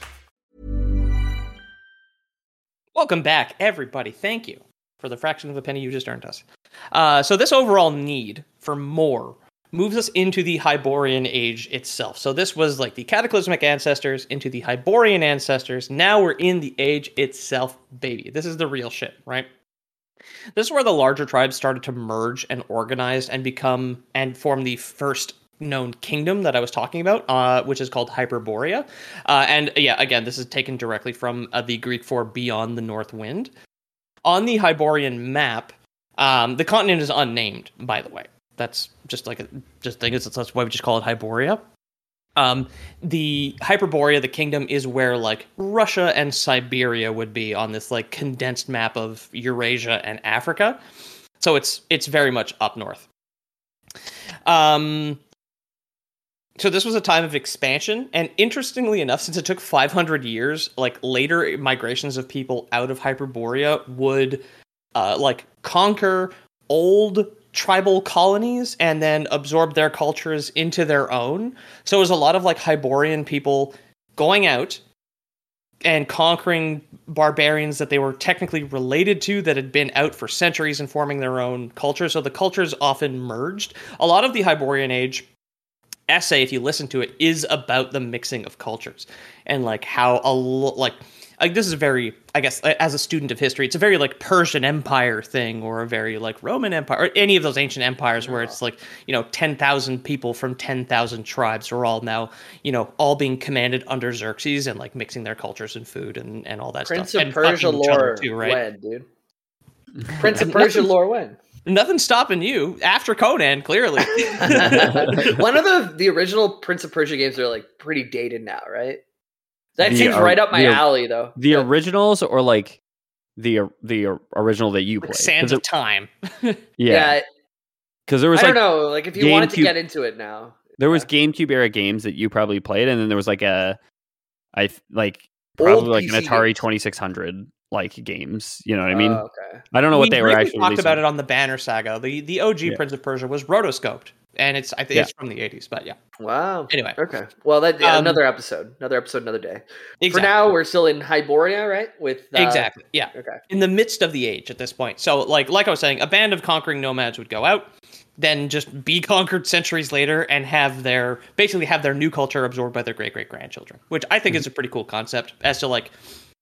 Welcome back, everybody. Thank you for the fraction of a penny you just earned us. Uh, so this overall need for more moves us into the Hyborian age itself. So this was like the cataclysmic ancestors into the Hyborian ancestors. Now we're in the age itself, baby. This is the real shit, right? This is where the larger tribes started to merge and organize and become and form the first known kingdom that I was talking about, uh, which is called Hyperborea. Uh, and yeah, again, this is taken directly from uh, the Greek for beyond the north wind. On the Hyborian map, Um, the continent is unnamed, by the way. That's just like a just thing. Is that's why we just call it Hyboria. Um, the Hyperborea, the kingdom, is where like Russia and Siberia would be on this like condensed map of Eurasia and Africa. So it's it's very much up north. Um, so this was a time of expansion, and interestingly enough, since it took five hundred years, like later migrations of people out of Hyperborea would uh, like conquer old tribal colonies and then absorb their cultures into their own. So it was a lot of like Hyborian people going out and conquering barbarians that they were technically related to that had been out for centuries and forming their own culture. So the cultures often merged. A lot of the Hyborian Age essay, if you listen to it, is about the mixing of cultures and like how a lo- like like this is a very, I guess, as a student of history, it's a very like Persian Empire thing, or a very like Roman Empire, or any of those ancient empires where it's like, you know, ten thousand people from ten thousand tribes are all now, you know, all being commanded under Xerxes and like mixing their cultures and food and, and all that Prince stuff. of And Persia fucking each other lore too, right? when, dude? Prince of Persia lore when? Nothing's stopping you after Conan, clearly. One of the the original Prince of Persia games are like pretty dated now, right? That The, seems uh, right up my the- alley, though. The Yeah. originals, or like the the original that you Like played? Sands 'Cause of it- Time. yeah, Yeah, because there was I like don't know. Like, if you wanted to GameCube- get into it now, there was yeah. GameCube era games that you probably played, and then there was like a, I th- like Old probably like P an C Atari games. twenty-six hundred like games. You know what I mean? Oh, okay. I don't know we what they were briefly actually talked releasing. about it on the Banner Saga. The the O G Yeah. Prince of Persia was rotoscoped, and it's I think Yeah. it's from the eighties, but yeah. Wow. Anyway. Okay. Well, that yeah, Um, another episode. Another episode, another day. Exactly. For now, we're still in Hyboria, right? With uh, Exactly. Yeah. Okay. In the midst of the age at this point. So like like I was saying, a band of conquering nomads would go out, then just be conquered centuries later and have their basically have their new culture absorbed by their great great grandchildren, which I think Mm-hmm. is a pretty cool concept as to like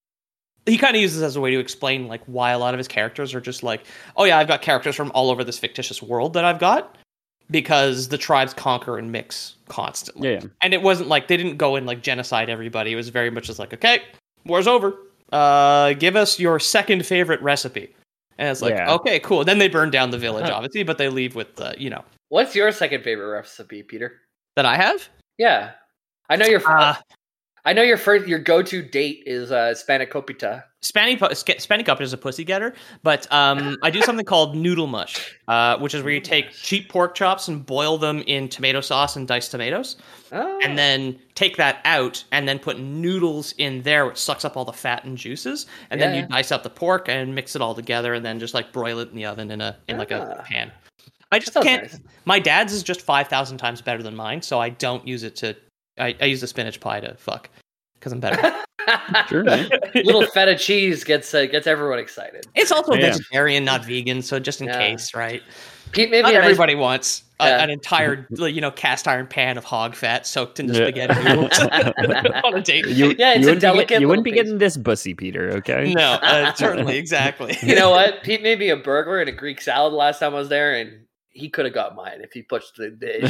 he kind of uses it as a way to explain like why a lot of his characters are just like, oh yeah, I've got characters from all over this fictitious world that I've got, because the tribes conquer and mix constantly. Yeah, yeah. And it wasn't like they didn't go and like genocide everybody. It was very much just like, okay, war's over. Uh, give us your second favorite recipe. And it's like, Yeah. okay, cool. Then they burn down the village, obviously, but they leave with the, you know, What's your second favorite recipe, Peter? that I have. Yeah, I know your. Uh, I know your first. Your go-to date is uh, spanakopita. Spanny pu- Sca- Spanny Cup is a pussy getter, but um, I do something called noodle mush, uh, which is where you take cheap pork chops and boil them in tomato sauce and diced tomatoes, Oh. and then take that out and then put noodles in there, which sucks up all the fat and juices, and then Yeah. you dice up the pork and mix it all together, and then just like broil it in the oven in a in like a Ah. pan. I just That sounds can't. nice. My dad's is just five thousand times better than mine, so I don't use it to. I, I use the spinach pie to fuck because I'm better. Sure, man. Little feta cheese gets uh, gets everyone excited. It's also Yeah. vegetarian, not vegan, so just in Yeah. case, right? Pete, maybe Not a nice- everybody wants a, Yeah. an entire, you know, cast iron pan of hog fat soaked into Yeah. spaghetti noodles on a date. You, Yeah, it's you a wouldn't be get- delicate you wouldn't be little getting this bussy, Peter. Okay. No, uh, certainly, exactly. You know what? Pete made me a burger and a Greek salad last time I was there, and he could have got mine if he pushed the, the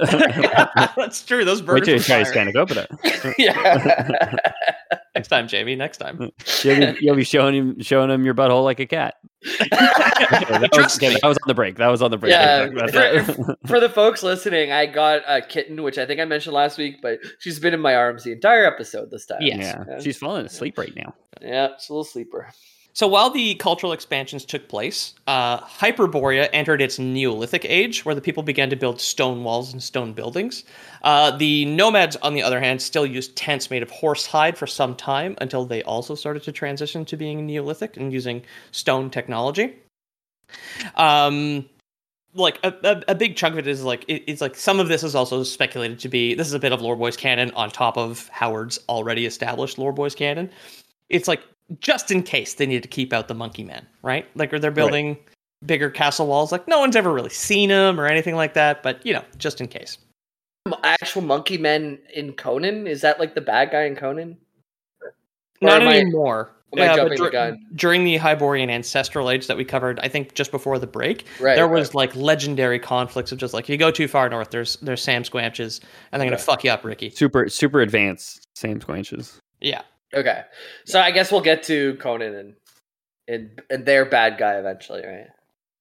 issue. That's true. Those Wait burgers till you were try fire. Spanakopita. yeah. Next time, Jamie. Next time. You'll be, you'll be showing him showing him your butthole like a cat. Okay, that, was, Trust okay, me. that was on the break. That was on the break. Yeah, Don't talk for, about that. for the folks listening, I got a kitten, which I think I mentioned last week, but she's been in my arms the entire episode this time. Yes. yeah, Yeah. she's falling asleep right now. Yeah, it's a little sleeper. So while the cultural expansions took place, uh, Hyperborea entered its Neolithic age, where the people began to build stone walls and stone buildings. Uh, the nomads, on the other hand, still used tents made of horse hide for some time, until they also started to transition to being Neolithic and using stone technology. Um, like a, a, a big chunk of it is like it, it's like some of this is also speculated to be this is a bit of Lore Boys canon on top of Howard's already established Lore Boys canon. It's like just in case they need to keep out the monkey men, right? Like, or they're building bigger castle walls. Like, no one's ever really seen them or anything like that, but you know, just in case. Actual monkey men in Conan? Is that like the bad guy in Conan? Or Not am I- anymore. am I Yeah, but jumping the dur- gun? During the Hyborian ancestral age that we covered, I think just before the break, Right, there was right. like legendary conflicts of just like, if you go too far north, there's there's Sam Squanches, and they're gonna Okay. fuck you up, Ricky. Super super advanced Sam Squanches. Yeah. Okay. So I guess we'll get to Conan and and, and their bad guy eventually, right?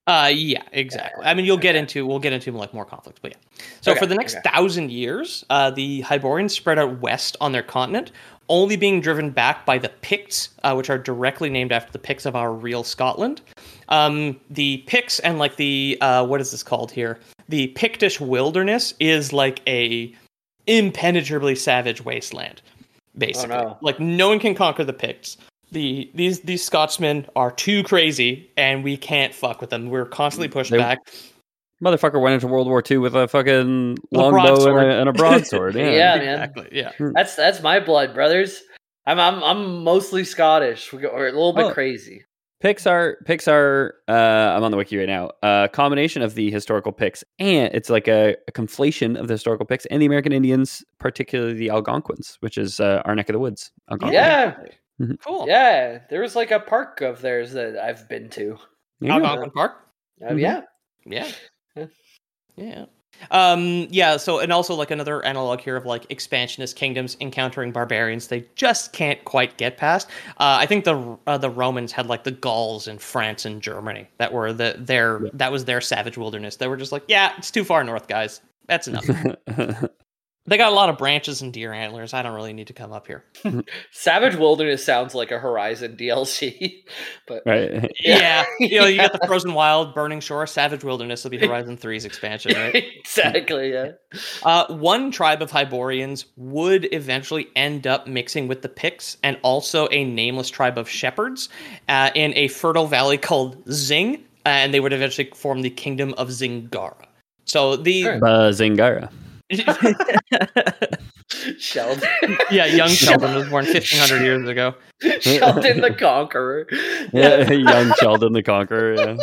Uh, yeah, exactly. I mean, you'll get into we'll get into like more conflicts, but yeah. So Okay, for the next okay. thousand years, uh, the Hyborians spread out west on their continent, only being driven back by the Picts, uh, which are directly named after the Picts of our real Scotland. Um, the Picts and like the uh, what is this called here? The Pictish wilderness is like a impenetrably savage wasteland, basically. Oh, no. Like no one can conquer the Picts. The these these Scotsmen are too crazy, and we can't fuck with them. We're constantly pushed They- back. Motherfucker went into World War Two with a fucking With a longbow and broadsword. a, and a broadsword. Yeah. Yeah, man. Exactly. Yeah. That's that's my blood, brothers. I'm I'm I'm mostly Scottish. We go, or a little bit Oh. crazy. Pixar, Pixar. Uh, I'm on the wiki right now. A uh, combination of the historical Picts, and it's like a, a conflation of the historical Picts and the American Indians, particularly the Algonquins, which is uh, our neck of the woods. Algonquin. Yeah, Cool. yeah. There was like a park of theirs that I've been to. There you go. Algonquin Park. Uh, Mhm. Yeah. Yeah. Yeah. Yeah. Um, yeah, so and also like another analog here of like expansionist kingdoms encountering barbarians they just can't quite get past. Uh, I think the uh, the Romans had like the Gauls in France and Germany that were the their Yeah. that was their savage wilderness. They were just like, yeah, it's too far north, guys. That's enough. They got a lot of branches and deer antlers. I don't really need to come up here. Savage Wilderness sounds like a Horizon D L C, but right. Yeah, you know, you Yeah. got the Frozen Wild, Burning Shore, Savage Wilderness will be Horizon three's expansion, right? exactly. Yeah. Uh, one tribe of Hyborians would eventually end up mixing with the Picts and also a nameless tribe of shepherds uh, in a fertile valley called Zing, and they would eventually form the Kingdom of Zingara. So the Sure. Bazingara. Sheldon. yeah, young Sheldon was born fifteen hundred years ago. Sheldon the Conqueror. Yeah, young Sheldon the Conqueror.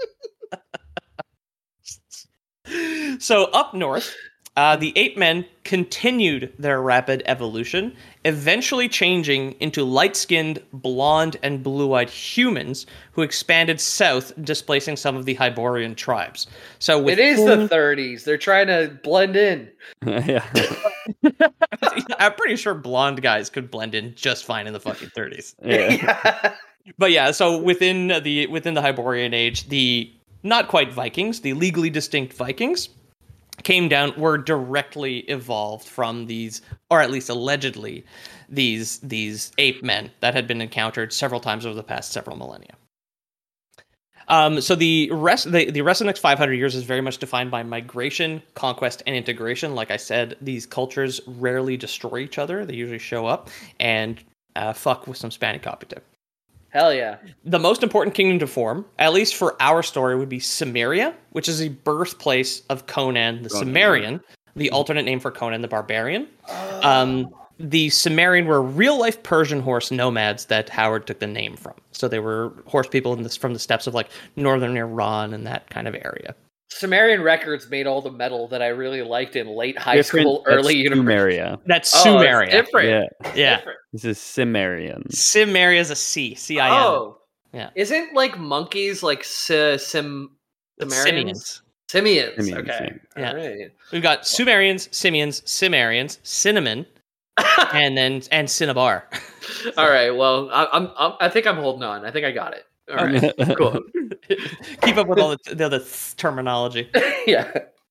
Yeah. So up north, uh, the ape men continued their rapid evolution, eventually changing into light-skinned, blonde, and blue-eyed humans who expanded south, displacing some of the Hyborian tribes. So It is the within- thirties. They're trying to blend in. yeah. I'm pretty sure blonde guys could blend in just fine in the fucking thirties. Yeah. But yeah, so within the within the Hyborian age, the not quite Vikings, the legally distinct Vikings, came down, were directly evolved from these, or at least allegedly, these these ape men that had been encountered several times over the past several millennia. Um, so the rest, the, the rest of the next five hundred years is very much defined by migration, conquest, and integration. Like I said, these cultures rarely destroy each other. They usually show up and uh, fuck with some Spanish copy tip. Hell yeah. The most important kingdom to form, at least for our story, would be Cimmeria, which is the birthplace of Conan the Conan. Cimmerian, the alternate name for Conan the Barbarian. Um, the Cimmerian were real-life Persian horse nomads that Howard took the name from. So they were horse people in this, from the steppes of like northern Iran and that kind of area. Sumerian Records made all the metal that I really liked in late high Different- school, early that's university. Sumeria. That's Oh, it's Sumeria. different. Yeah. Yeah. Different. This is Cimmerian. Cimmeria is a C, C I M. Oh. Yeah. Isn't like monkeys like si- sim Sumerians? Simians. Simians. Simians, Okay. yeah. All right. We've got Sumerians, Simians, Cimmerians, Cinnamon, and then and Cinnabar. All right. Well, I, I'm, I'm. I think I'm holding on. I think I got it. All right. Cool. Keep up with all the, the other th- terminology. yeah.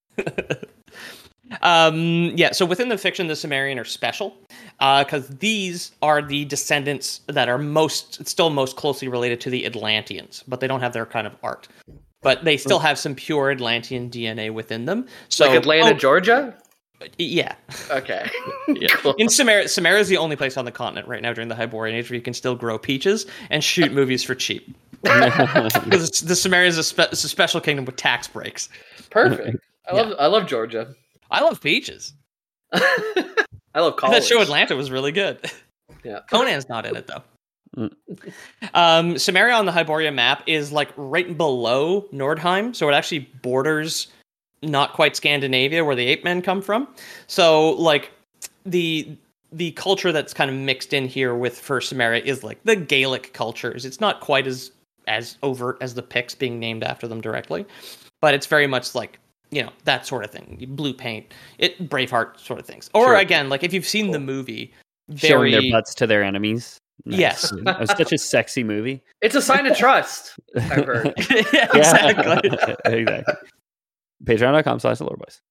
Um, yeah, so within the fiction, the Cimmerian are special because these are the descendants that are most, still most closely related to the Atlanteans, but they don't have their kind of art. But they still have some pure Atlantean D N A within them. So, like Atlanta, oh, Georgia. yeah. Okay. Yeah. Cool. In Cimmerian, Cimmerian is the only place on the continent right now during the Hyborian Age where you can still grow peaches and shoot movies for cheap. Because the Cimmerian is a, spe- is a special kingdom with tax breaks. Perfect. I love. I love Georgia. I love peaches. I love college. That show Atlanta was really good. Yeah. Conan's not in it though. Mm. Um, Cimmeria on the Hyboria map is like right below Nordheim, so it actually borders not quite Scandinavia where the ape men come from. So like the the culture that's kind of mixed in here with for Cimmeria is like the Gaelic cultures. It's not quite as as overt as the Picts being named after them directly, but it's very much like, you know, that sort of thing. Blue paint, it Braveheart sort of things. Or Sure. again, like if you've seen the movie, Showing very their butts to their enemies. Nice. Yes. It was such a sexy movie. It's a sign of trust, I've heard. Yeah, exactly. exactly. Patreon.com slash the lore boys.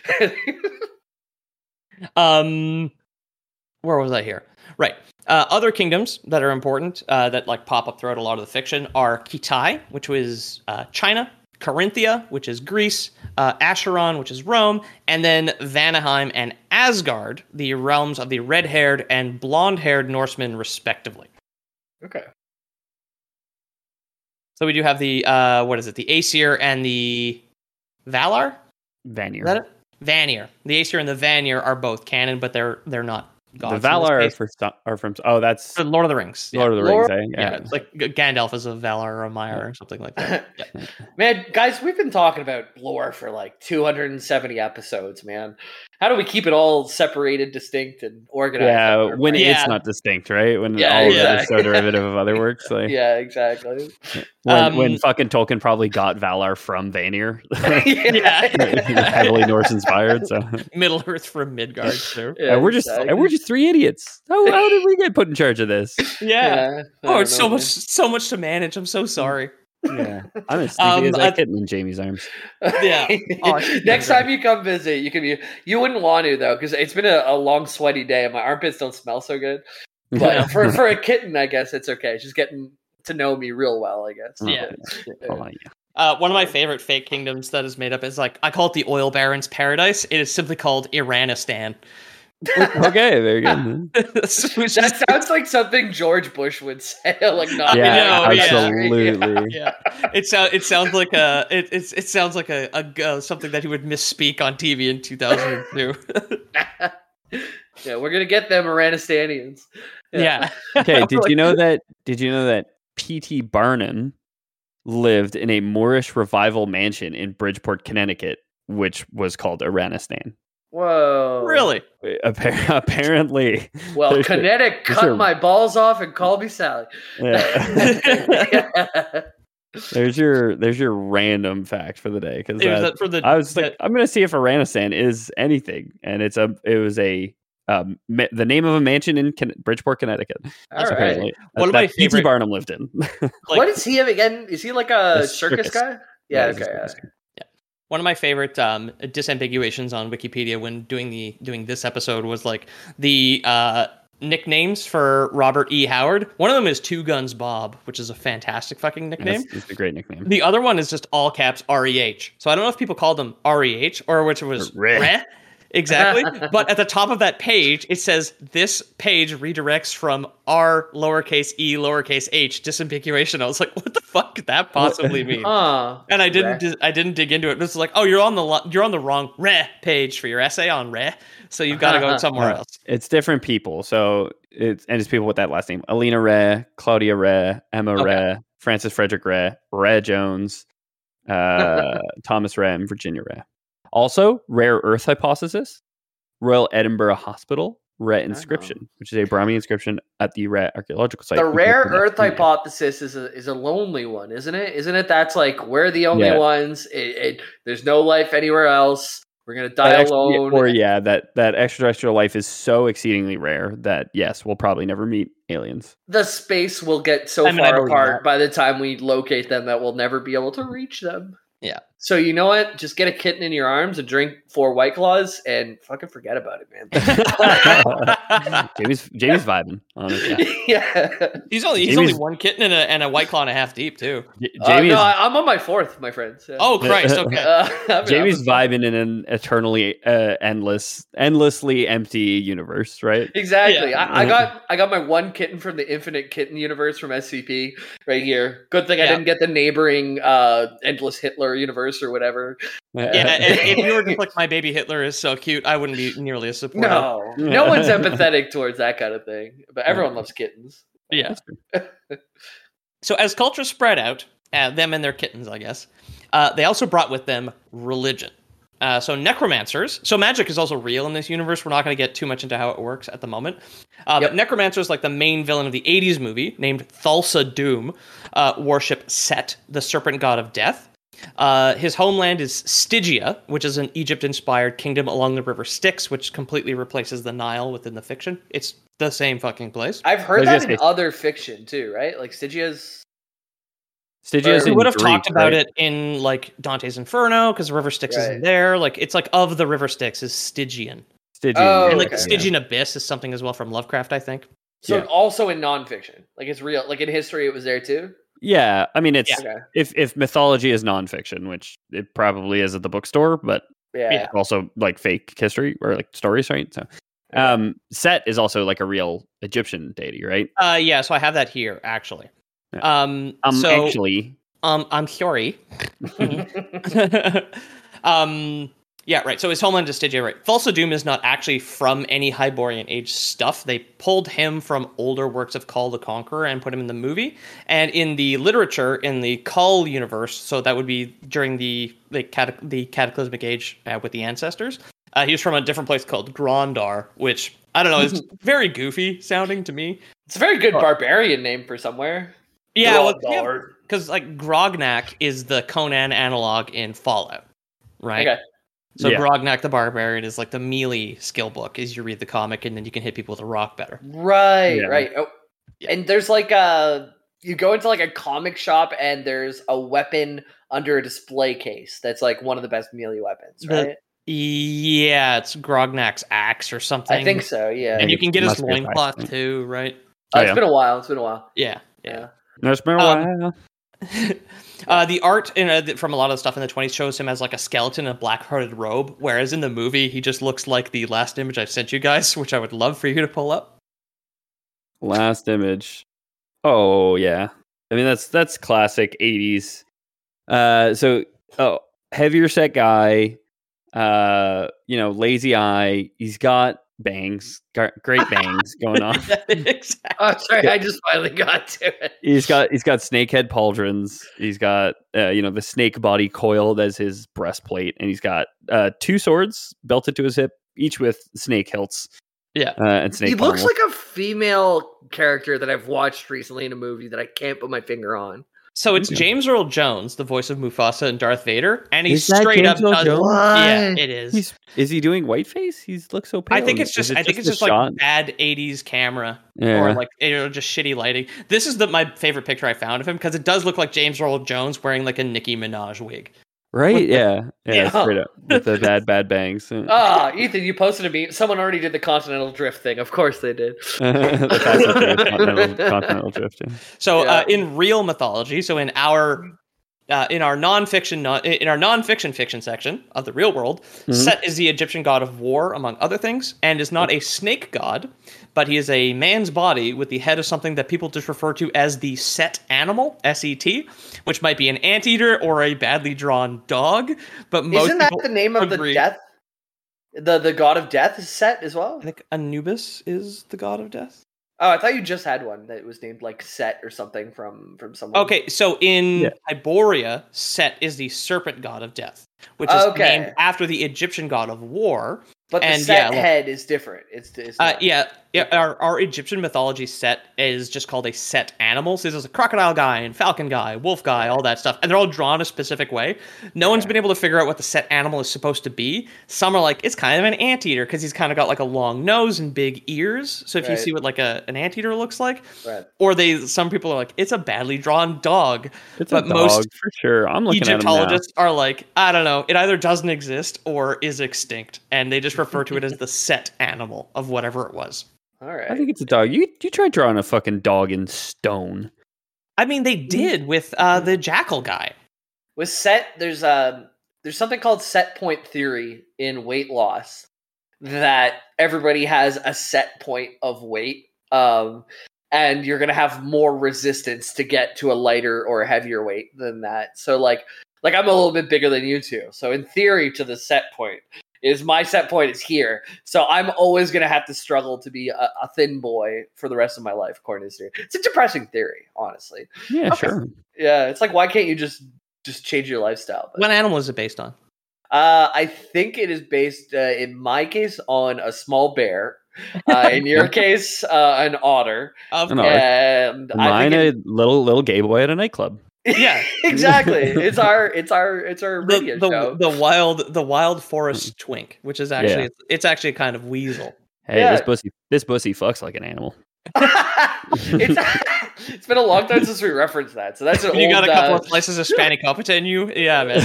Um, where was I here? Right. Uh, other kingdoms that are important uh, that like pop up throughout a lot of the fiction are Kitai, which was uh, China, Carinthia, which is Greece, uh, Acheron, which is Rome, and then Vanaheim and Asgard, the realms of the red-haired and blonde-haired Norsemen, respectively. Okay. So we do have the uh, what is it? The Aesir and the Valar. Vanir. Is that it? Vanir. The Aesir and the Vanir are both canon, but they're they're not gods. The Valar in are, this case. for, sto- are from... Oh, that's The Lord of the Rings. Lord yeah. of the Lord- Rings, eh? Yeah, Yeah. it's like G- Gandalf is a Valar or a Maiar or something like that. Yeah. Man, guys, we've been talking about lore for like two hundred seventy episodes, man. How do we keep it all separated, distinct, and organized? Yeah, on our when brain? Yeah. it's not distinct, right? When Yeah, all of it is exactly. so derivative of other works. Like, Yeah, exactly. when, Um, when fucking Tolkien probably got Valar from Vanir. Yeah. Heavily Norse inspired. So Middle Earth from Midgard too. Yeah, and we're just exactly. and we're just three idiots. How, how did we get put in charge of this? Yeah. Yeah, I Oh, don't it's know, so man. much, so much to manage. I'm so sorry. Yeah, I'm as Um, sneaky as I- I kitten in Jamie's arms. Yeah. Oh, it's Next great. time you come visit, you can be. You wouldn't want to though, because it's been a, a long, sweaty day, and my armpits don't smell so good. But for for a kitten, I guess it's okay. She's getting to know me real well, I guess. Yeah. Oh, yeah. Uh, one of my favorite fake kingdoms that is made up is like I call it the Oil Baron's Paradise. It is simply called Iranistan. Okay, very good. Which That is- sounds like something George Bush would say. Like, not Yeah, know, yeah. absolutely. yeah, it sounds it sounds like a it it's, it sounds like a, a uh, something that he would misspeak on T V in two thousand two. Yeah, we're gonna get them Iranistanians. Yeah. Okay, did you know that? Did you know that P T Barnum lived in a Moorish revival mansion in Bridgeport, Connecticut, which was called Iranistan? Whoa. Really? Appar- Apparently. Well, There's a- Kinetic there's cut a- my balls off and called me Sally. Yeah. There's your there's your random fact for the day because It was uh, for the I was like the- I'm gonna see if Iranistan is anything, and it's a it was a um, ma- the name of a mansion in Con- Bridgeport, Connecticut. All right. Apparently, One of that my P T favorite- Barnum lived in. like, What is he again? Is he like a A circus, circus. guy? Yeah, he's a okay. circus yeah. guy. one of my favorite um, disambiguations on Wikipedia when doing the doing this episode was like the uh, nicknames for Robert E. Howard. One of them is Two Guns Bob, which is a fantastic fucking nickname. That's, it's a great nickname. The other one is just all caps R E H. So I don't know if people called them R E H or which was Reh. Reh. Exactly. But at the top of that page, it says this page redirects from R lowercase e lowercase h disambiguation. I was like, what the fuck could that possibly mean? Huh. And I didn't, Reh. dis- I didn't dig into it. It was like, oh, you're on the, lo- you're on the wrong Reh page for your essay on Reh, so you've got to go somewhere Uh, else. It's different people. So it's and it's people with that last name: Alina Reh, Claudia Reh, Emma Okay. Reh, Francis Frederick Reh, Reh Jones, uh, Thomas Reh, and Virginia Reh. Also, rare earth hypothesis, Royal Edinburgh Hospital, Reh inscription, which is a Brahmi inscription at the Reh archaeological site. The in rare Brooklyn, Earth India. hypothesis is a is a lonely one, isn't it? Isn't it? That's like we're the only Yeah. ones. It, it, there's no life anywhere else. We're gonna That die actually- alone. or yeah, that that extraterrestrial life is so exceedingly rare that yes, we'll probably never meet aliens. The space will get so I mean, I far believe apart that. by the time we locate them that we'll never be able to reach them. Yeah. So you know what? Just get a kitten in your arms and drink four White Claws and fucking forget about it, man. Jamie's Jamie's vibing, honestly. yeah. He's only, he's Jamie's- only one kitten and a, and a white claw and a half deep too. J- Uh, Jamie's no, I, I'm on my fourth, my friends. Yeah. Oh Christ! Okay. Uh, I mean, Jamie's I'm- vibing in an eternally uh, endless, endlessly empty universe, right? Exactly. Yeah. I, I got I got my one kitten from the Infinite Kitten universe from S C P right here. Good thing I Yeah. didn't get the neighboring uh, Endless Hitler universe or whatever. Yeah, and if you were just like my baby Hitler is so cute, I wouldn't be nearly as supportive. No, no one's empathetic towards that kind of thing. But everyone loves kittens. Yeah. So as culture spread out, uh, them and their kittens, I guess, uh, they also brought with them religion. Uh, so necromancers. So magic is also real in this universe. We're not going to get too much into how it works at the moment. Uh, Yep. But necromancers, like the main villain of the eighties movie named Thulsa Doom, uh, worship Set, the serpent god of death. Uh, his homeland is Stygia, which is an Egypt-inspired kingdom along the river Styx, which completely replaces the Nile within the fiction. It's the same fucking place. I've heard I was that gonna in say- other fiction too, right? Like Stygia's. Stygia's We in would have Greek, talked about right? it in like Dante's Inferno because River Styx is in Right. there. Like it's like of the River Styx is Stygian, Stygian. Oh, and like okay. the Stygian Abyss is something as well from Lovecraft, I think. So Yeah. also in nonfiction, like it's real. Like in history, it was there too. Yeah, I mean, it's Okay. if if mythology is nonfiction, which it probably is at the bookstore, but Yeah. Yeah. also like fake history or like stories, right? So, um, Set is also like a real Egyptian deity, right? Uh, yeah, so I have that here actually. Yeah. Um, Um, so actually, um, I'm sorry. um, yeah, right. So his homeland is Stygia, right? Thulsa Doom is not actually from any Hyborian Age stuff. They pulled him from older works of Kull the Conqueror and put him in the movie. And in the literature, in the Kull universe, so that would be during the the, catac- the Cataclysmic Age uh, with the ancestors. Uh, he was from a different place called Grondar, which I don't know is very goofy sounding to me. It's a very good barbarian name for somewhere. Yeah, well, Grondar. because like Grognak is the Conan analog in Fallout, right? Okay. So Yeah. Grognak the Barbarian is like the melee skill book. Is you read the comic and then you can hit people with a rock better. Right. Yeah. Right. Oh, Yeah. and there's like a you go into like a comic shop and there's a weapon under a display case that's like one of the best melee weapons, The- right? Yeah, it's Grognak's axe or something. I think so. Yeah. And you it can get his must be a fact, loincloth right? too, right? Uh, Oh, it's yeah. been a while. It's been a while. Yeah, yeah. Yeah. no, it's been a Um, while. uh, the art in, uh, th- from a lot of the stuff in the twenties shows him as like a skeleton in a black-hearted robe, whereas in the movie he just looks like the last image I sent you guys, which I would love for you to pull up. Last image. Oh yeah, I mean that's that's classic eighties. Uh, so oh, heavier set guy. Uh, you know, lazy eye. He's got bangs, got great bangs going on. exactly. Oh, sorry. I just finally got to it. He's got he's got snakehead pauldrons. He's got uh, you know the snake body coiled as his breastplate, and he's got uh, two swords belted to his hip, each with snake hilts. Yeah. uh, and snake. He looks pommels. like a female character that I've watched recently in a movie that I can't put my finger on. So it's Okay. James Earl Jones, the voice of Mufasa and Darth Vader, and he's Is that straight James up. Earl does- Jones? Yeah, What? it is. He's is he doing whiteface? He's looks so pale. I think it's Is just. it I think it's the just shot? like bad eighties camera, Yeah. or like you know, just shitty lighting. This is the my favorite picture I found of him because it does look like James Earl Jones wearing like a Nicki Minaj wig. right. Yeah, yeah, Yeah. straight up with the bad bad bangs. Ah, Ethan, you posted a meme. Someone already did the continental drift thing. Of course they did. the fact that there's continental, continental drift. Yeah. So uh, Yeah. in real mythology, so in our uh, in our nonfiction non, in our nonfiction fiction section of the real world, Mhm. Set is the Egyptian god of war, among other things, and is not a snake god, but he is a man's body with the head of something that people just refer to as the Set animal, S E T, which might be an anteater or a badly drawn dog. But most Isn't that people the name of agree- the death? The the god of death is Set as well? I think Anubis is the god of death. Oh, I thought you just had one that was named like Set or something from from someone. Okay, so in Yeah. Hyboria, Set is the serpent god of death, which is Okay. named after the Egyptian god of war. but the and Set yeah, look- head is different. It's, it's Uh, not- yeah, yeah. Our, our Egyptian mythology Set is just called a Set animal. So there's a crocodile guy and falcon guy, wolf guy, all that stuff, and they're all drawn a specific way. No one's been able to figure out what the Set animal is supposed to be. Some are like it's kind of an anteater because he's kind of got like a long nose and big ears. So if you Right. see what like a an anteater looks like, Right. or they some people are like it's a badly drawn dog. It's But a dog most for sure. I'm looking at him now. Egyptologists are like, I don't know, it either doesn't exist or is extinct, and they just refer to it as the Set animal of whatever it was. All right. I think it's a dog. You you try drawing a fucking dog in stone. I mean, they did with uh, the jackal guy. With Set, there's um there's something called set point theory in weight loss that everybody has a set point of weight. Um and you're gonna have more resistance to get to a lighter or a heavier weight than that. So like like I'm a little bit bigger than you two. So in theory to the set point is my set point is here. So I'm always gonna have to struggle to be a, a thin boy for the rest of my life, according to this theory. It's a depressing theory, honestly. Yeah, Okay. sure. Yeah, it's like why can't you just just change your lifestyle? But, What animal is it based on? uh, I think it is based, uh, in my case, on a small bear. Uh, in your case, uh, an otter. Of No, And I Mine, think a it- little little gay boy at a nightclub. Yeah, exactly. It's our it's our it's our radio the, show. the the wild the wild forest twink, which is actually Yeah. it's actually a kind of weasel. Hey, Yeah. this pussy, this pussy fucks like an animal. it's it's been a long time since we referenced that, so that's an You old. got a couple uh, of slices of spanakopita in you, yeah, man.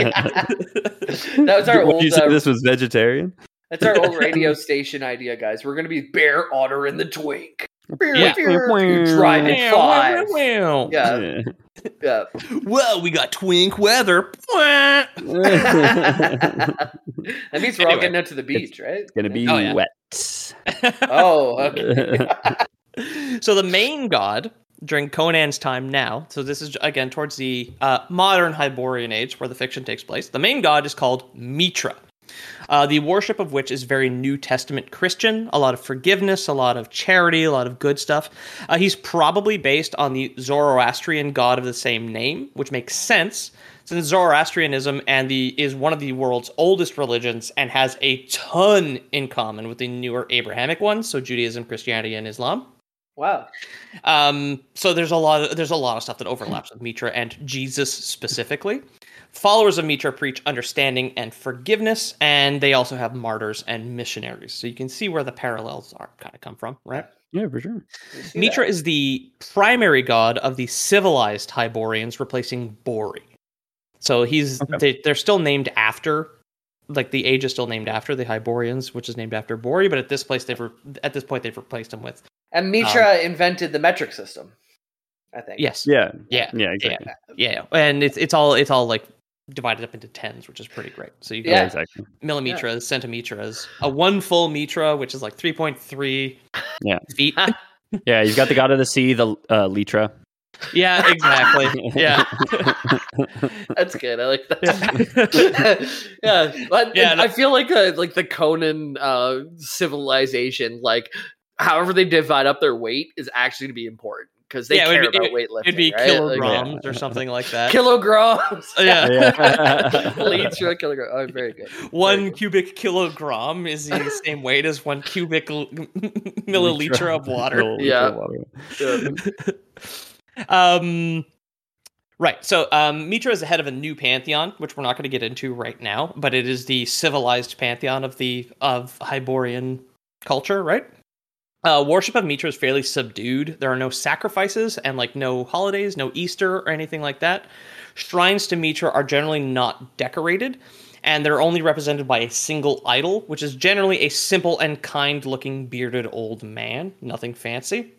That was our Would old. you say Uh, this was vegetarian? that's our old radio station idea, guys. We're gonna be Bear, Otter, and the Twink. Yeah. You're driving five. Yeah. Yeah, yeah. Well, we got twink weather. That means we're all Anyway. getting out to the beach, right? It's gonna be Oh, yeah. wet. Oh, okay. So the main god during Conan's time now, so this is again towards the uh, modern Hyborian age where the fiction takes place. The main god is called Mitra. Uh, the worship of which is very New Testament Christian, a lot of forgiveness, a lot of charity, a lot of good stuff. Uh, he's probably based on the Zoroastrian god of the same name, which makes sense since Zoroastrianism and the is one of the world's oldest religions and has a ton in common with the newer Abrahamic ones, so Judaism, Christianity, and Islam. Wow. Um, so there's a lot of there's a lot of stuff that overlaps with Mitra and Jesus specifically. Followers of Mitra preach understanding and forgiveness, and they also have martyrs and missionaries. So you can see where the parallels are kind of come from, right? Yeah, for sure. Mitra is the primary god of the civilized Hyborians, replacing Bori. So he's Okay. they, they're still named after, like the age is still named after the Hyborians, which is named after Bori. But at this place, they've re- at this point they've replaced him with And Mitra invented the metric system, I think. yes, Yeah, yeah, yeah, exactly. yeah, yeah. And it's it's all it's all like divided up into tens, which is pretty great. So you Yeah, Yeah. got exactly. millimetras, centimetras, a one full mitra, which is like three point three Yeah. feet. Yeah, you've got the god of the sea, the uh, Litra. Yeah, exactly. Yeah. That's good. I like that. yeah, but Yeah, I feel like the like the Conan uh, civilization, like however they divide up their weight, is actually to be important because they Yeah, it would care be- about weightlifting. It'd be right? Like, kilograms or something like that. kilograms. Yeah. Yeah. Litra kilogram. Oh, very good. One Very good. cubic kilogram is the same weight as one cubic l- milliliter of water. Milliliter Yeah. of water. Yeah. Um, right. So um, Mitra is the head of a new pantheon, which we're not going to get into right now, but it is the civilized pantheon of the of Hyborian culture, right? Uh, worship of Mitra is fairly subdued. There are no sacrifices and like no holidays, no Easter or anything like that. Shrines to Mitra are generally not decorated, and they're only represented by a single idol, which is generally a simple and kind-looking bearded old man. Nothing fancy.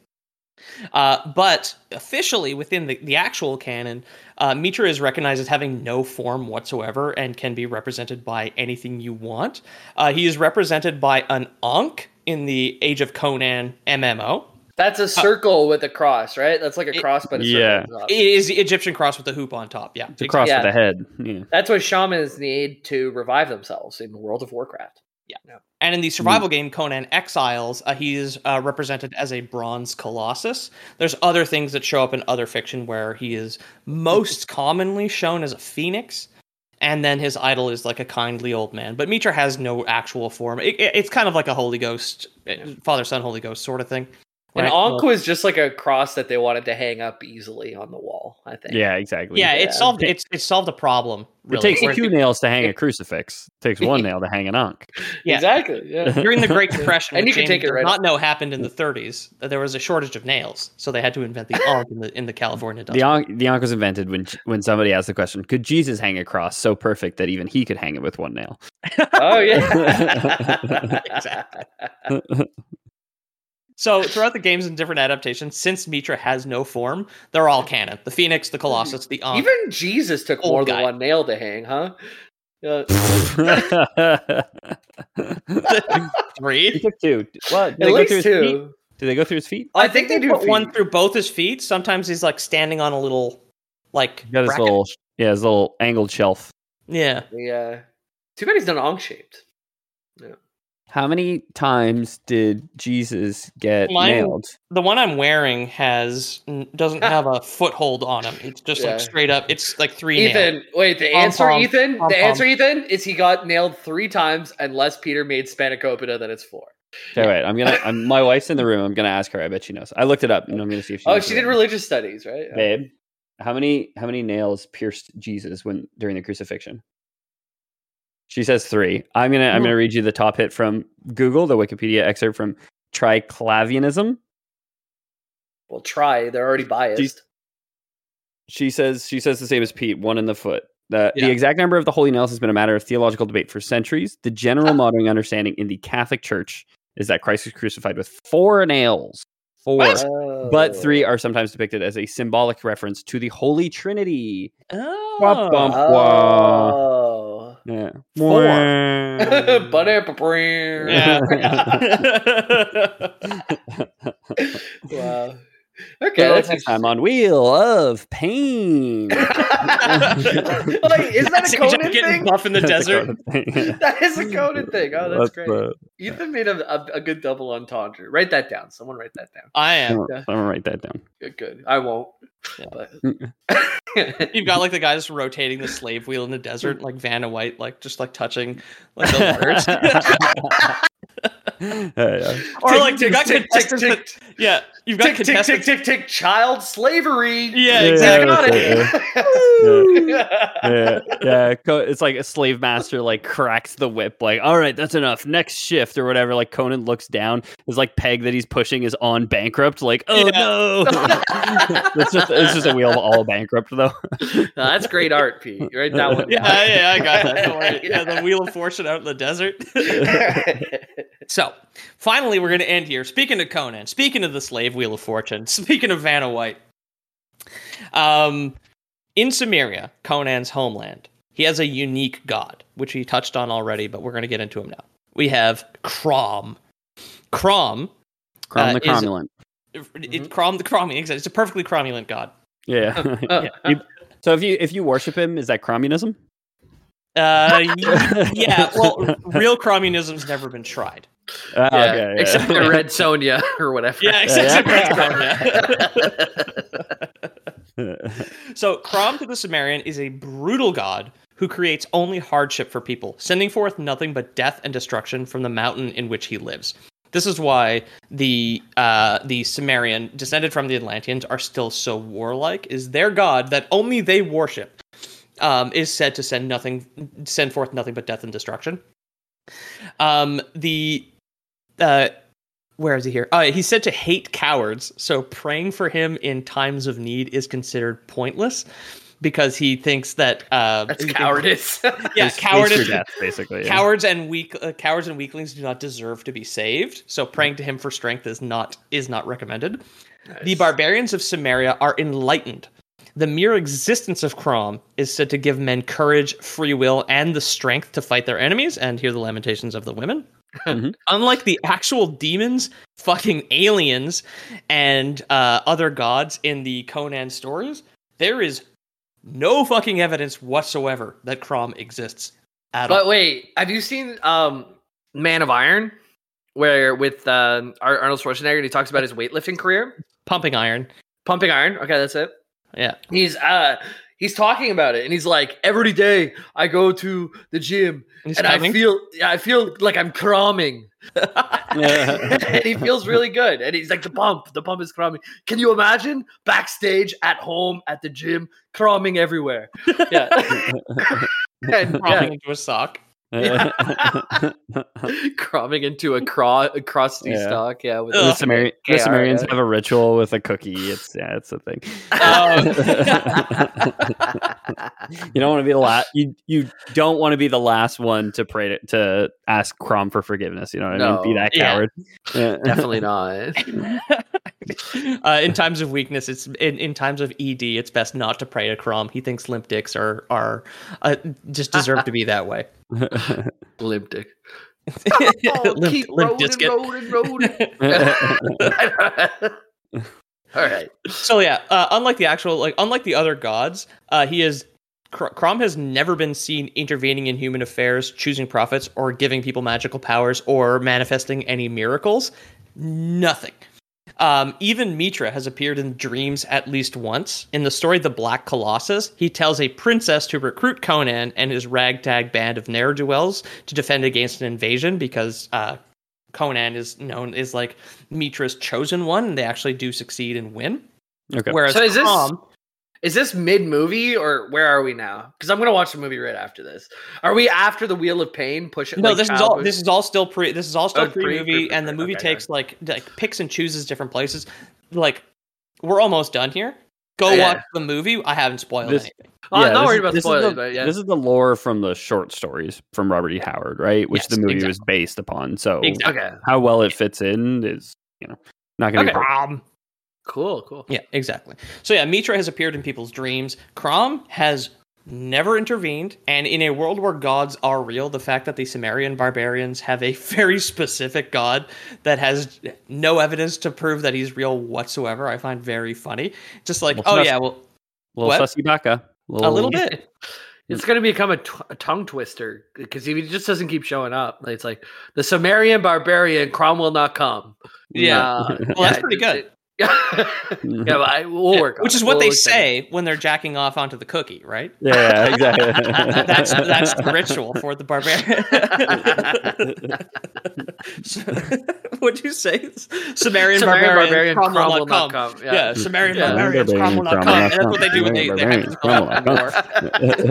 Uh, but officially, within the, the actual canon, uh, Mitra is recognized as having no form whatsoever and can be represented by anything you want. Uh, he is represented by an Ankh in the Age of Conan M M O. That's a circle with a cross, right? That's like a cross, but a circle. yeah. at the top. It is the Egyptian cross with the hoop on top. Yeah, It's a cross Yeah. with a head. Yeah. That's what shamans need to revive themselves in World of Warcraft. And in the survival game Conan Exiles, uh, he is uh, represented as a bronze colossus. There's other things that show up in other fiction where he is most commonly shown as a phoenix, and then his idol is like a kindly old man. But Mitra has no actual form. It, it- it's kind of like a Holy Ghost, uh, Father, Son, Holy Ghost sort of thing. And right? Ankh was just like a cross that they wanted to hang up easily on the wall, I think. Yeah, exactly. Yeah, Yeah. it solved it's it solved a problem. It Really. takes Where- two nails to hang a crucifix. It takes one nail to hang an ankh. Yeah. Exactly. Yeah. During the Great Depression, And which you can James take it does right not up. know happened in the thirties. that There was a shortage of nails, so they had to invent the ankh in the in the California dust. The ankh, the ankh was invented when when somebody asked the question, could Jesus hang a cross so perfect that even he could hang it with one nail? Oh yeah. Exactly. So throughout the games and different adaptations, since Mitra has no form, they're all canon. The Phoenix, the Colossus, the Ankh. Even Jesus took Old more guy. than one nail to hang, huh? Uh, three. He took two. What? Did at they go least through his feet? two. Did they go through his feet? I think they do put one feet. through both his feet. Sometimes he's like standing on a little, like, He got his bracket. little, yeah, his little angled shelf. Yeah. Yeah. Too bad he's not Ankh shaped. How many times did Jesus get Mine- nailed? The one I'm wearing has doesn't have a foothold on him. It's just Yeah. like straight up. It's like three Ethan, nails. wait, the Pom answer, pom. Ethan, Pom the pom. answer, Ethan, is he got nailed three times unless Peter made spanakopita, then it's four. Okay, wait. I'm gonna. I'm, my wife's in the room. I'm gonna ask her. I bet she knows. I looked it up, and I'm gonna see if she. Oh, knows she it. did religious studies, right? Babe, How many how many nails pierced Jesus when during the crucifixion? She says three. I'm gonna I'm gonna read you the top hit from Google, the Wikipedia excerpt from Triclavianism. Well, try. They're already biased. She's- She says she says the same as Pete, one in the foot. The, Yeah. the exact number of the holy nails has been a matter of theological debate for centuries. The general modern understanding in the Catholic Church is that Christ was crucified with four nails. Four. Oh. But three are sometimes depicted as a symbolic reference to the Holy Trinity. Oh. Wah, bum, wah. Oh. Yeah. Four. Ba-da-ba-brim. Yeah. Wow. Okay, Okay, that's that's next time on Wheel of Pain. Like, is that a Conan getting thing? buff in the desert. That is a Conan thing. Oh, that's, That's great. the- Ethan made a, a, a good double entendre. Write that down. Someone write that down. I am. I'm gonna write that down. Good. good. I won't. Yeah. But You've got like the guys rotating the slave wheel in the desert, like Vanna White, like just like touching like the letters. Yeah, yeah. Or Tick, like you've got tick, tick, contestants tick, that- yeah, you've got tick, tick, tick, contestants. tick, tick, child slavery. Yeah, Yeah, exactly. Got that's it. yeah, yeah. Co- It's like a slave master like cracks the whip, like, all right, that's enough. Next shift or whatever. Like Conan looks down, his like peg that he's pushing is on bankrupt. Like, oh Yeah. no, it's just it's just a wheel of all bankrupt though. No, that's great art, Pete. You write that one. Yeah, yeah, I got that. Don't worry. Yeah, the Wheel of Fortune out in the desert. So, finally, we're going to end here. Speaking of Conan, speaking of the slave Wheel of Fortune, speaking of Vanna White, um, in Sumeria, Conan's homeland, he has a unique god, which he touched on already, but we're going to get into him now. We have Crom. Crom. Crom Uh, the is- cromulent. It, Crom the Cromulent. It's a perfectly cromulent god. Yeah. yeah. You- so if you if you worship him, is that communism? Uh, y- yeah. Well, real communism's never been tried. Uh, Yeah, okay, yeah. except for Red Sonja or whatever. Yeah, except Yeah. So, Crom to the Sumerian is a brutal god who creates only hardship for people, sending forth nothing but death and destruction from the mountain in which he lives. This is why the uh, the Sumerian, descended from the Atlanteans, are still so warlike. Is their god that only they worship um, is said to send nothing, send forth nothing but death and destruction. Um, the uh, where is he here? Uh, he's said to hate cowards, so praying for him in times of need is considered pointless because he thinks that uh, That's he- cowardice. Yeah, Waste- waste cowardice. your death, basically. yeah. Cowards and weak uh, cowards and weaklings do not deserve to be saved. So praying to him for strength is not is not recommended. The barbarians of Sumeria are enlightened. The mere existence of Crom is said to give men courage, free will, and the strength to fight their enemies and hear the lamentations of the women. Mhm. Unlike the actual demons, fucking aliens, and uh, other gods in the Conan stories, there is no fucking evidence whatsoever that Crom exists at all. But wait, have you seen um, Man of Iron, where with um, Ar- Arnold Schwarzenegger, and he talks about his weightlifting career, Pumping iron. pumping iron? Okay, that's it. Yeah. He's uh, he's talking about it, and he's like, every day I go to the gym, He's and coming. I feel, I feel like I'm cramming. And he feels really good. And he's like, the pump, the pump is cramming. Can you imagine backstage at home at the gym, cramming everywhere? Yeah. And, Crawling yeah, into a sock. cramming into a, craw- a crusty Yeah. stock. Yeah. With the, Ugh. Sumeri- the K R, Sumerians yeah. have a ritual with a cookie. It's yeah, it's a thing. You don't want to be the last. You you don't want to be the last one to pray to, to ask Crom for forgiveness. You know what I mean? Be No. that Yeah. coward. Yeah. Definitely not. uh, in times of weakness, it's in, in times of E D, it's best not to pray to Crom. He thinks limp dicks are are uh, just deserve to be that way. Limp dick. limp, keep limp rolling, disket. rolling, rolling. All right. So yeah, uh, unlike the actual, like unlike the other gods, uh, he is Cr- Crom has never been seen intervening in human affairs, choosing prophets, or giving people magical powers, or manifesting any miracles. Nothing. Um, even Mitra has appeared in dreams at least once. In the story The Black Colossus, he tells a princess to recruit Conan and his ragtag band of ne'er-do-wells to defend against an invasion because uh, Conan is known as like Mitra's chosen one, and they actually do succeed and win. Okay. Whereas So is this- Crom Is this mid movie or where are we now? Because I'm gonna watch the movie right after this. Are we after the Wheel of Pain? Push it. No, like this is all. Push? This is all still pre. This is all still oh, pre movie, pre, pre, and the movie okay, takes okay. like like picks and chooses different places. Like we're almost done here. Go oh, yeah. watch the movie. I haven't spoiled this, anything. Oh, yeah, I'm not worried is, about this spoilers, is the, but yeah. This is the lore from the short stories from Robert E. Howard, right? Which yes, the movie exactly. was based upon. So exactly. okay. how well it fits in is, you know, not going to okay. be a Um, Cool, cool. Yeah, exactly. So yeah, Mitra has appeared in people's dreams. Crom has never intervened, and in a world where gods are real, the fact that the Sumerian barbarians have a very specific god that has no evidence to prove that he's real whatsoever, I find very funny. Just like, Well, oh sus- yeah, well, little what? sussy baka. a little bit. It's going to become a, t- a tongue twister because if he just doesn't keep showing up, it's like the Sumerian barbarian Crom will not come. Yeah, Uh, well, that's yeah, pretty good. It, yeah, but I, we'll work on Which it. is what We'll they look at say when they're jacking off onto the cookie, right? Yeah, exactly. that's that's the ritual for the barbarian. So, what'd you say? Sumerian, Sumerian barbarian, barbarian Crom will Crom not will come. not come. Yeah, Yeah. Sumerian Yeah. barbarians, Crom will not come. And that's what they do when they, they have to go to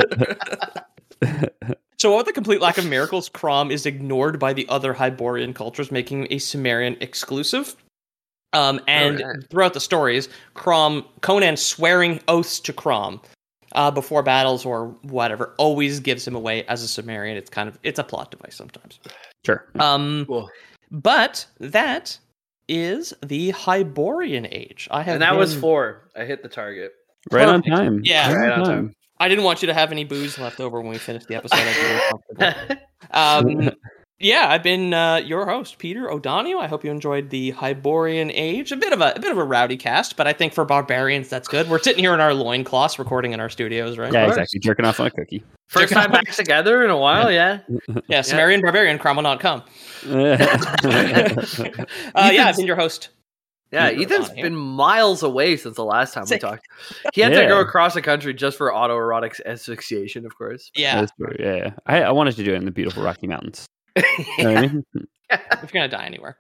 war. So, with the complete lack of miracles, Crom is ignored by the other Hyborian cultures, making a Sumerian exclusive. Um, and Alright. throughout the stories, Crom, Conan swearing oaths to Crom uh, before battles or whatever, always gives him away as a Sumerian. It's kind of it's a plot device sometimes. Sure. Um, Cool. but that is the Hyborian age. I have And that was been- four. I hit the target. Right on perfect. time. Yeah. Right on time. I didn't want you to have any booze left over when we finished the episode. I was really comfortable. Um, yeah, I've been uh, your host, Peter O'Donoghue. I hope you enjoyed the Hyborian Age. A bit of a, a bit of a rowdy cast, but I think for barbarians, that's good. We're sitting here in our loincloths, recording in our studios, right? Yeah, course. exactly. Jerking off on a cookie. First time back together in a while, yeah. Yeah, Sumerian barbarian, Crom will not come. uh, yeah, I've been your host. Yeah, Peter Ethan's O'Donoghue. been miles away since the last time Sick. we talked. He had to Yeah. go across the country just for autoerotic asphyxiation, of course. Yeah, That's true, yeah, yeah. I, I wanted to do it in the beautiful Rocky Mountains. You know what I mean? if you're gonna die anywhere.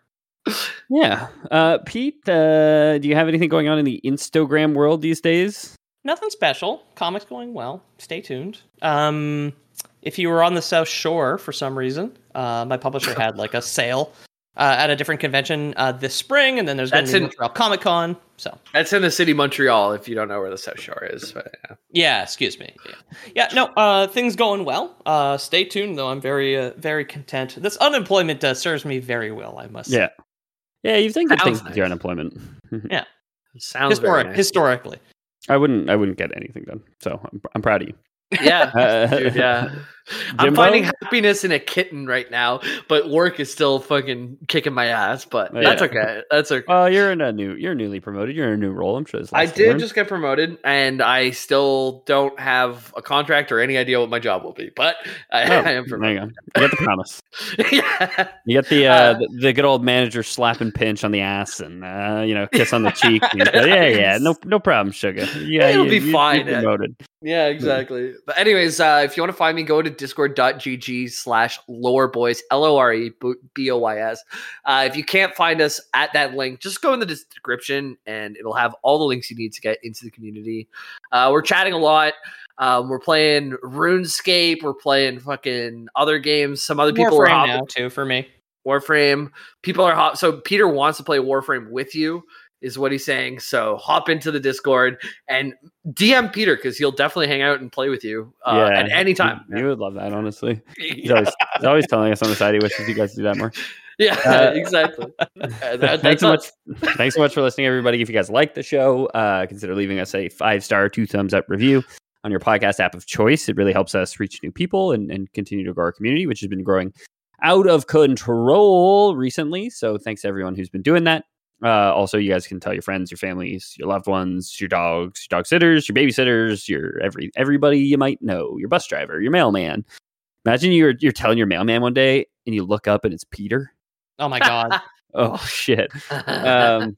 Yeah. Uh, Pete, uh, do you have anything going on in the Instagram world these days? Nothing special. Comics going well. Stay tuned. Um, if you were on the South Shore for some reason, uh, my publisher had like a sale uh, at a different convention uh, this spring, and then there's going That's to be in- Montreal Comic Con. So That's in the city Montreal, if you don't know where the South Shore is. But, yeah. yeah, excuse me. Yeah, yeah no, uh, things going well. Uh, stay tuned, though. I'm very, uh, very content. This unemployment uh, serves me very well, I must say. Yeah. Yeah, you've done good Sounds things with your nice. unemployment. Yeah. Sounds very Historic, nice. historically. I wouldn't I wouldn't get anything done. So I'm, I'm proud of you. Yeah, Uh, dude, yeah. I'm Jimbo? finding happiness in a kitten right now, but work is still fucking kicking my ass. But Yeah. that's okay. That's okay. Well, you're in a new you're newly promoted. You're in a new role. I'm sure there's I lots to did learn. just get promoted, and I still don't have a contract or any idea what my job will be. But I, Oh, I am there promoted. you go. You got the promise. yeah. You get the, uh, Uh, the the good old manager slap and pinch on the ass and uh, you know kiss on the cheek. And you go, yeah, yeah, no no problem, sugar. Yeah, It'll you- be you- fine. You're promoted. Yeah, exactly. But anyways, uh, if you want to find me, go to discord.gg slash lore boys, L O R E B O Y S. Uh, if you can't find us at that link, just go in the description and it'll have all the links you need to get into the community. Uh, we're chatting a lot. Um, we're playing RuneScape. We're playing fucking other games. Some other people are Warframe hop- now, too, for me. Warframe. People are hop. So Peter wants to play Warframe with you, is what he's saying. So hop into the Discord and D M Peter because he'll definitely hang out and play with you uh, at any time. You, you would love that, honestly. He's Yeah, always, he's always telling us on the side he wishes you guys do that more. yeah Uh, exactly. Uh, that- thanks that's so us. much. Thanks so much for listening, everybody. If you guys like the show, uh, consider leaving us a five star, two thumbs up review on your podcast app of choice. It really helps us reach new people and, and continue to grow our community, which has been growing out of control recently. So thanks to everyone who's been doing that. Uh, also, you guys can tell your friends, your families, your loved ones, your dogs, your dog sitters, your babysitters, your every everybody you might know, your bus driver, your mailman. Imagine you're you're telling your mailman one day and you look up and it's Peter. Oh, my God. Oh shit. Um,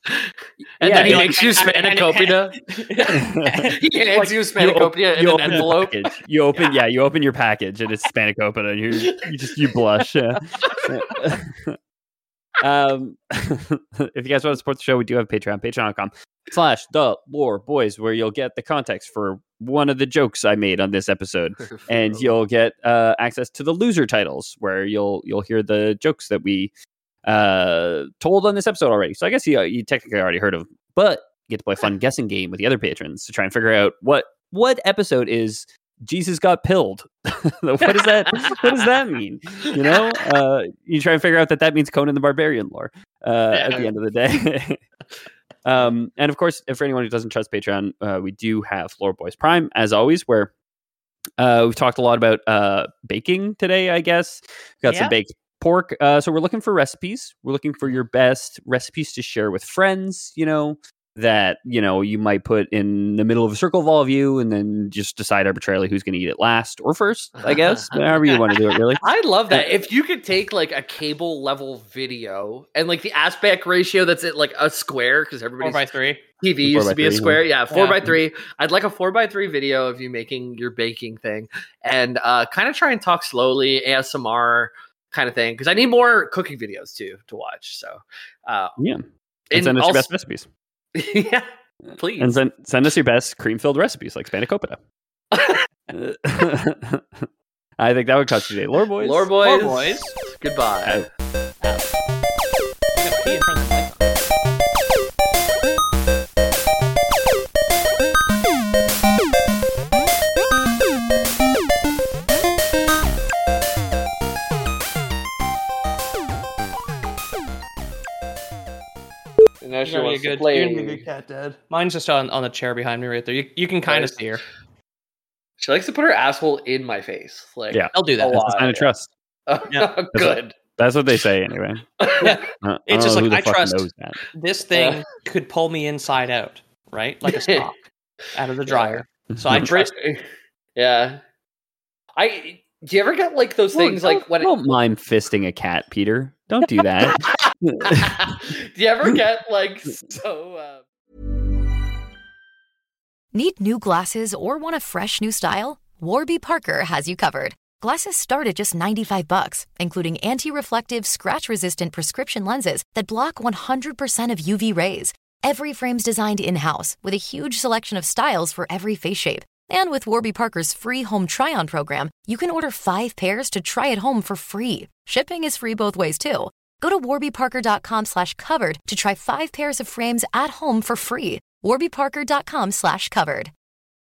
and yeah, then he like- makes you and- and- spanakopita. he hands you a spanakopita in you an open the envelope. package. You open, yeah. you open your package and it's spanakopita, and you you just you blush. Yeah. um, if you guys want to support the show, we do have Patreon, patreon.com slash the lore boys, where you'll get the context for one of the jokes I made on this episode. And you'll get uh, access to the loser titles, where you'll you'll hear the jokes that we uh, told on this episode already. So I guess you, you technically already heard of them, but you get to play a fun guessing game with the other patrons to try and figure out what what episode is Jesus got pilled. What does that what does that mean? You know, uh, you try and figure out that that means Conan the Barbarian lore uh, yeah. at the end of the day. um, and of course, if for anyone who doesn't trust Patreon, uh, we do have Lore Boys Prime, as always, where uh, we've talked a lot about uh, baking today, I guess. We've got yeah. some baked pork. Uh, so we're looking for recipes. We're looking for your best recipes to share with friends, you know, that, you know, you might put in the middle of a circle of all of you and then just decide arbitrarily who's going to eat it last or first, I guess. However you want to do it, really. I love that. If you could take like a cable level video and like the aspect ratio that's at like a square, because everybody's four by three T V used to be a square. Yeah, four yeah. by three. I'd like a four by three video of you making your baking thing and uh, kind of try and talk slowly, A S M R kind of thing, because I need more cooking videos too to watch. So uh, yeah, and send us your best recipes. Yeah, please. And send, send us your best cream-filled recipes like spanakopita. I think that would cost you today. Lore Boys. Lore Boys. Lore Boys. Goodbye. Uh, Now she You're wants good. to play. You're gonna be a good cat, Dad. Mine's just on, on the chair behind me right there. You you can kind of see her. She likes to put her asshole in my face. Like, yeah, I'll do that. That's a sign of trust. Yeah. Good. That's what, that's what they say anyway. Yeah. Uh, It's just like I trust that. this thing uh, could pull me inside out, right? Like a sock out of the dryer. Yeah. So I trust. Yeah. I. Do you ever get like those well, things like when don't it, mind fisting a cat, Peter? Don't do that. Do you ever get like so? Uh... Need new glasses or want a fresh new style? Warby Parker has you covered. Glasses start at just ninety-five bucks, including anti-reflective, scratch-resistant prescription lenses that block one hundred percent of U V rays. Every frame's designed in-house with a huge selection of styles for every face shape. And with Warby Parker's free home try-on program, you can order five pairs to try at home for free. Shipping is free both ways, too. Go to warbyparker.com slash covered to try five pairs of frames at home for free. warbyparker.com slash covered.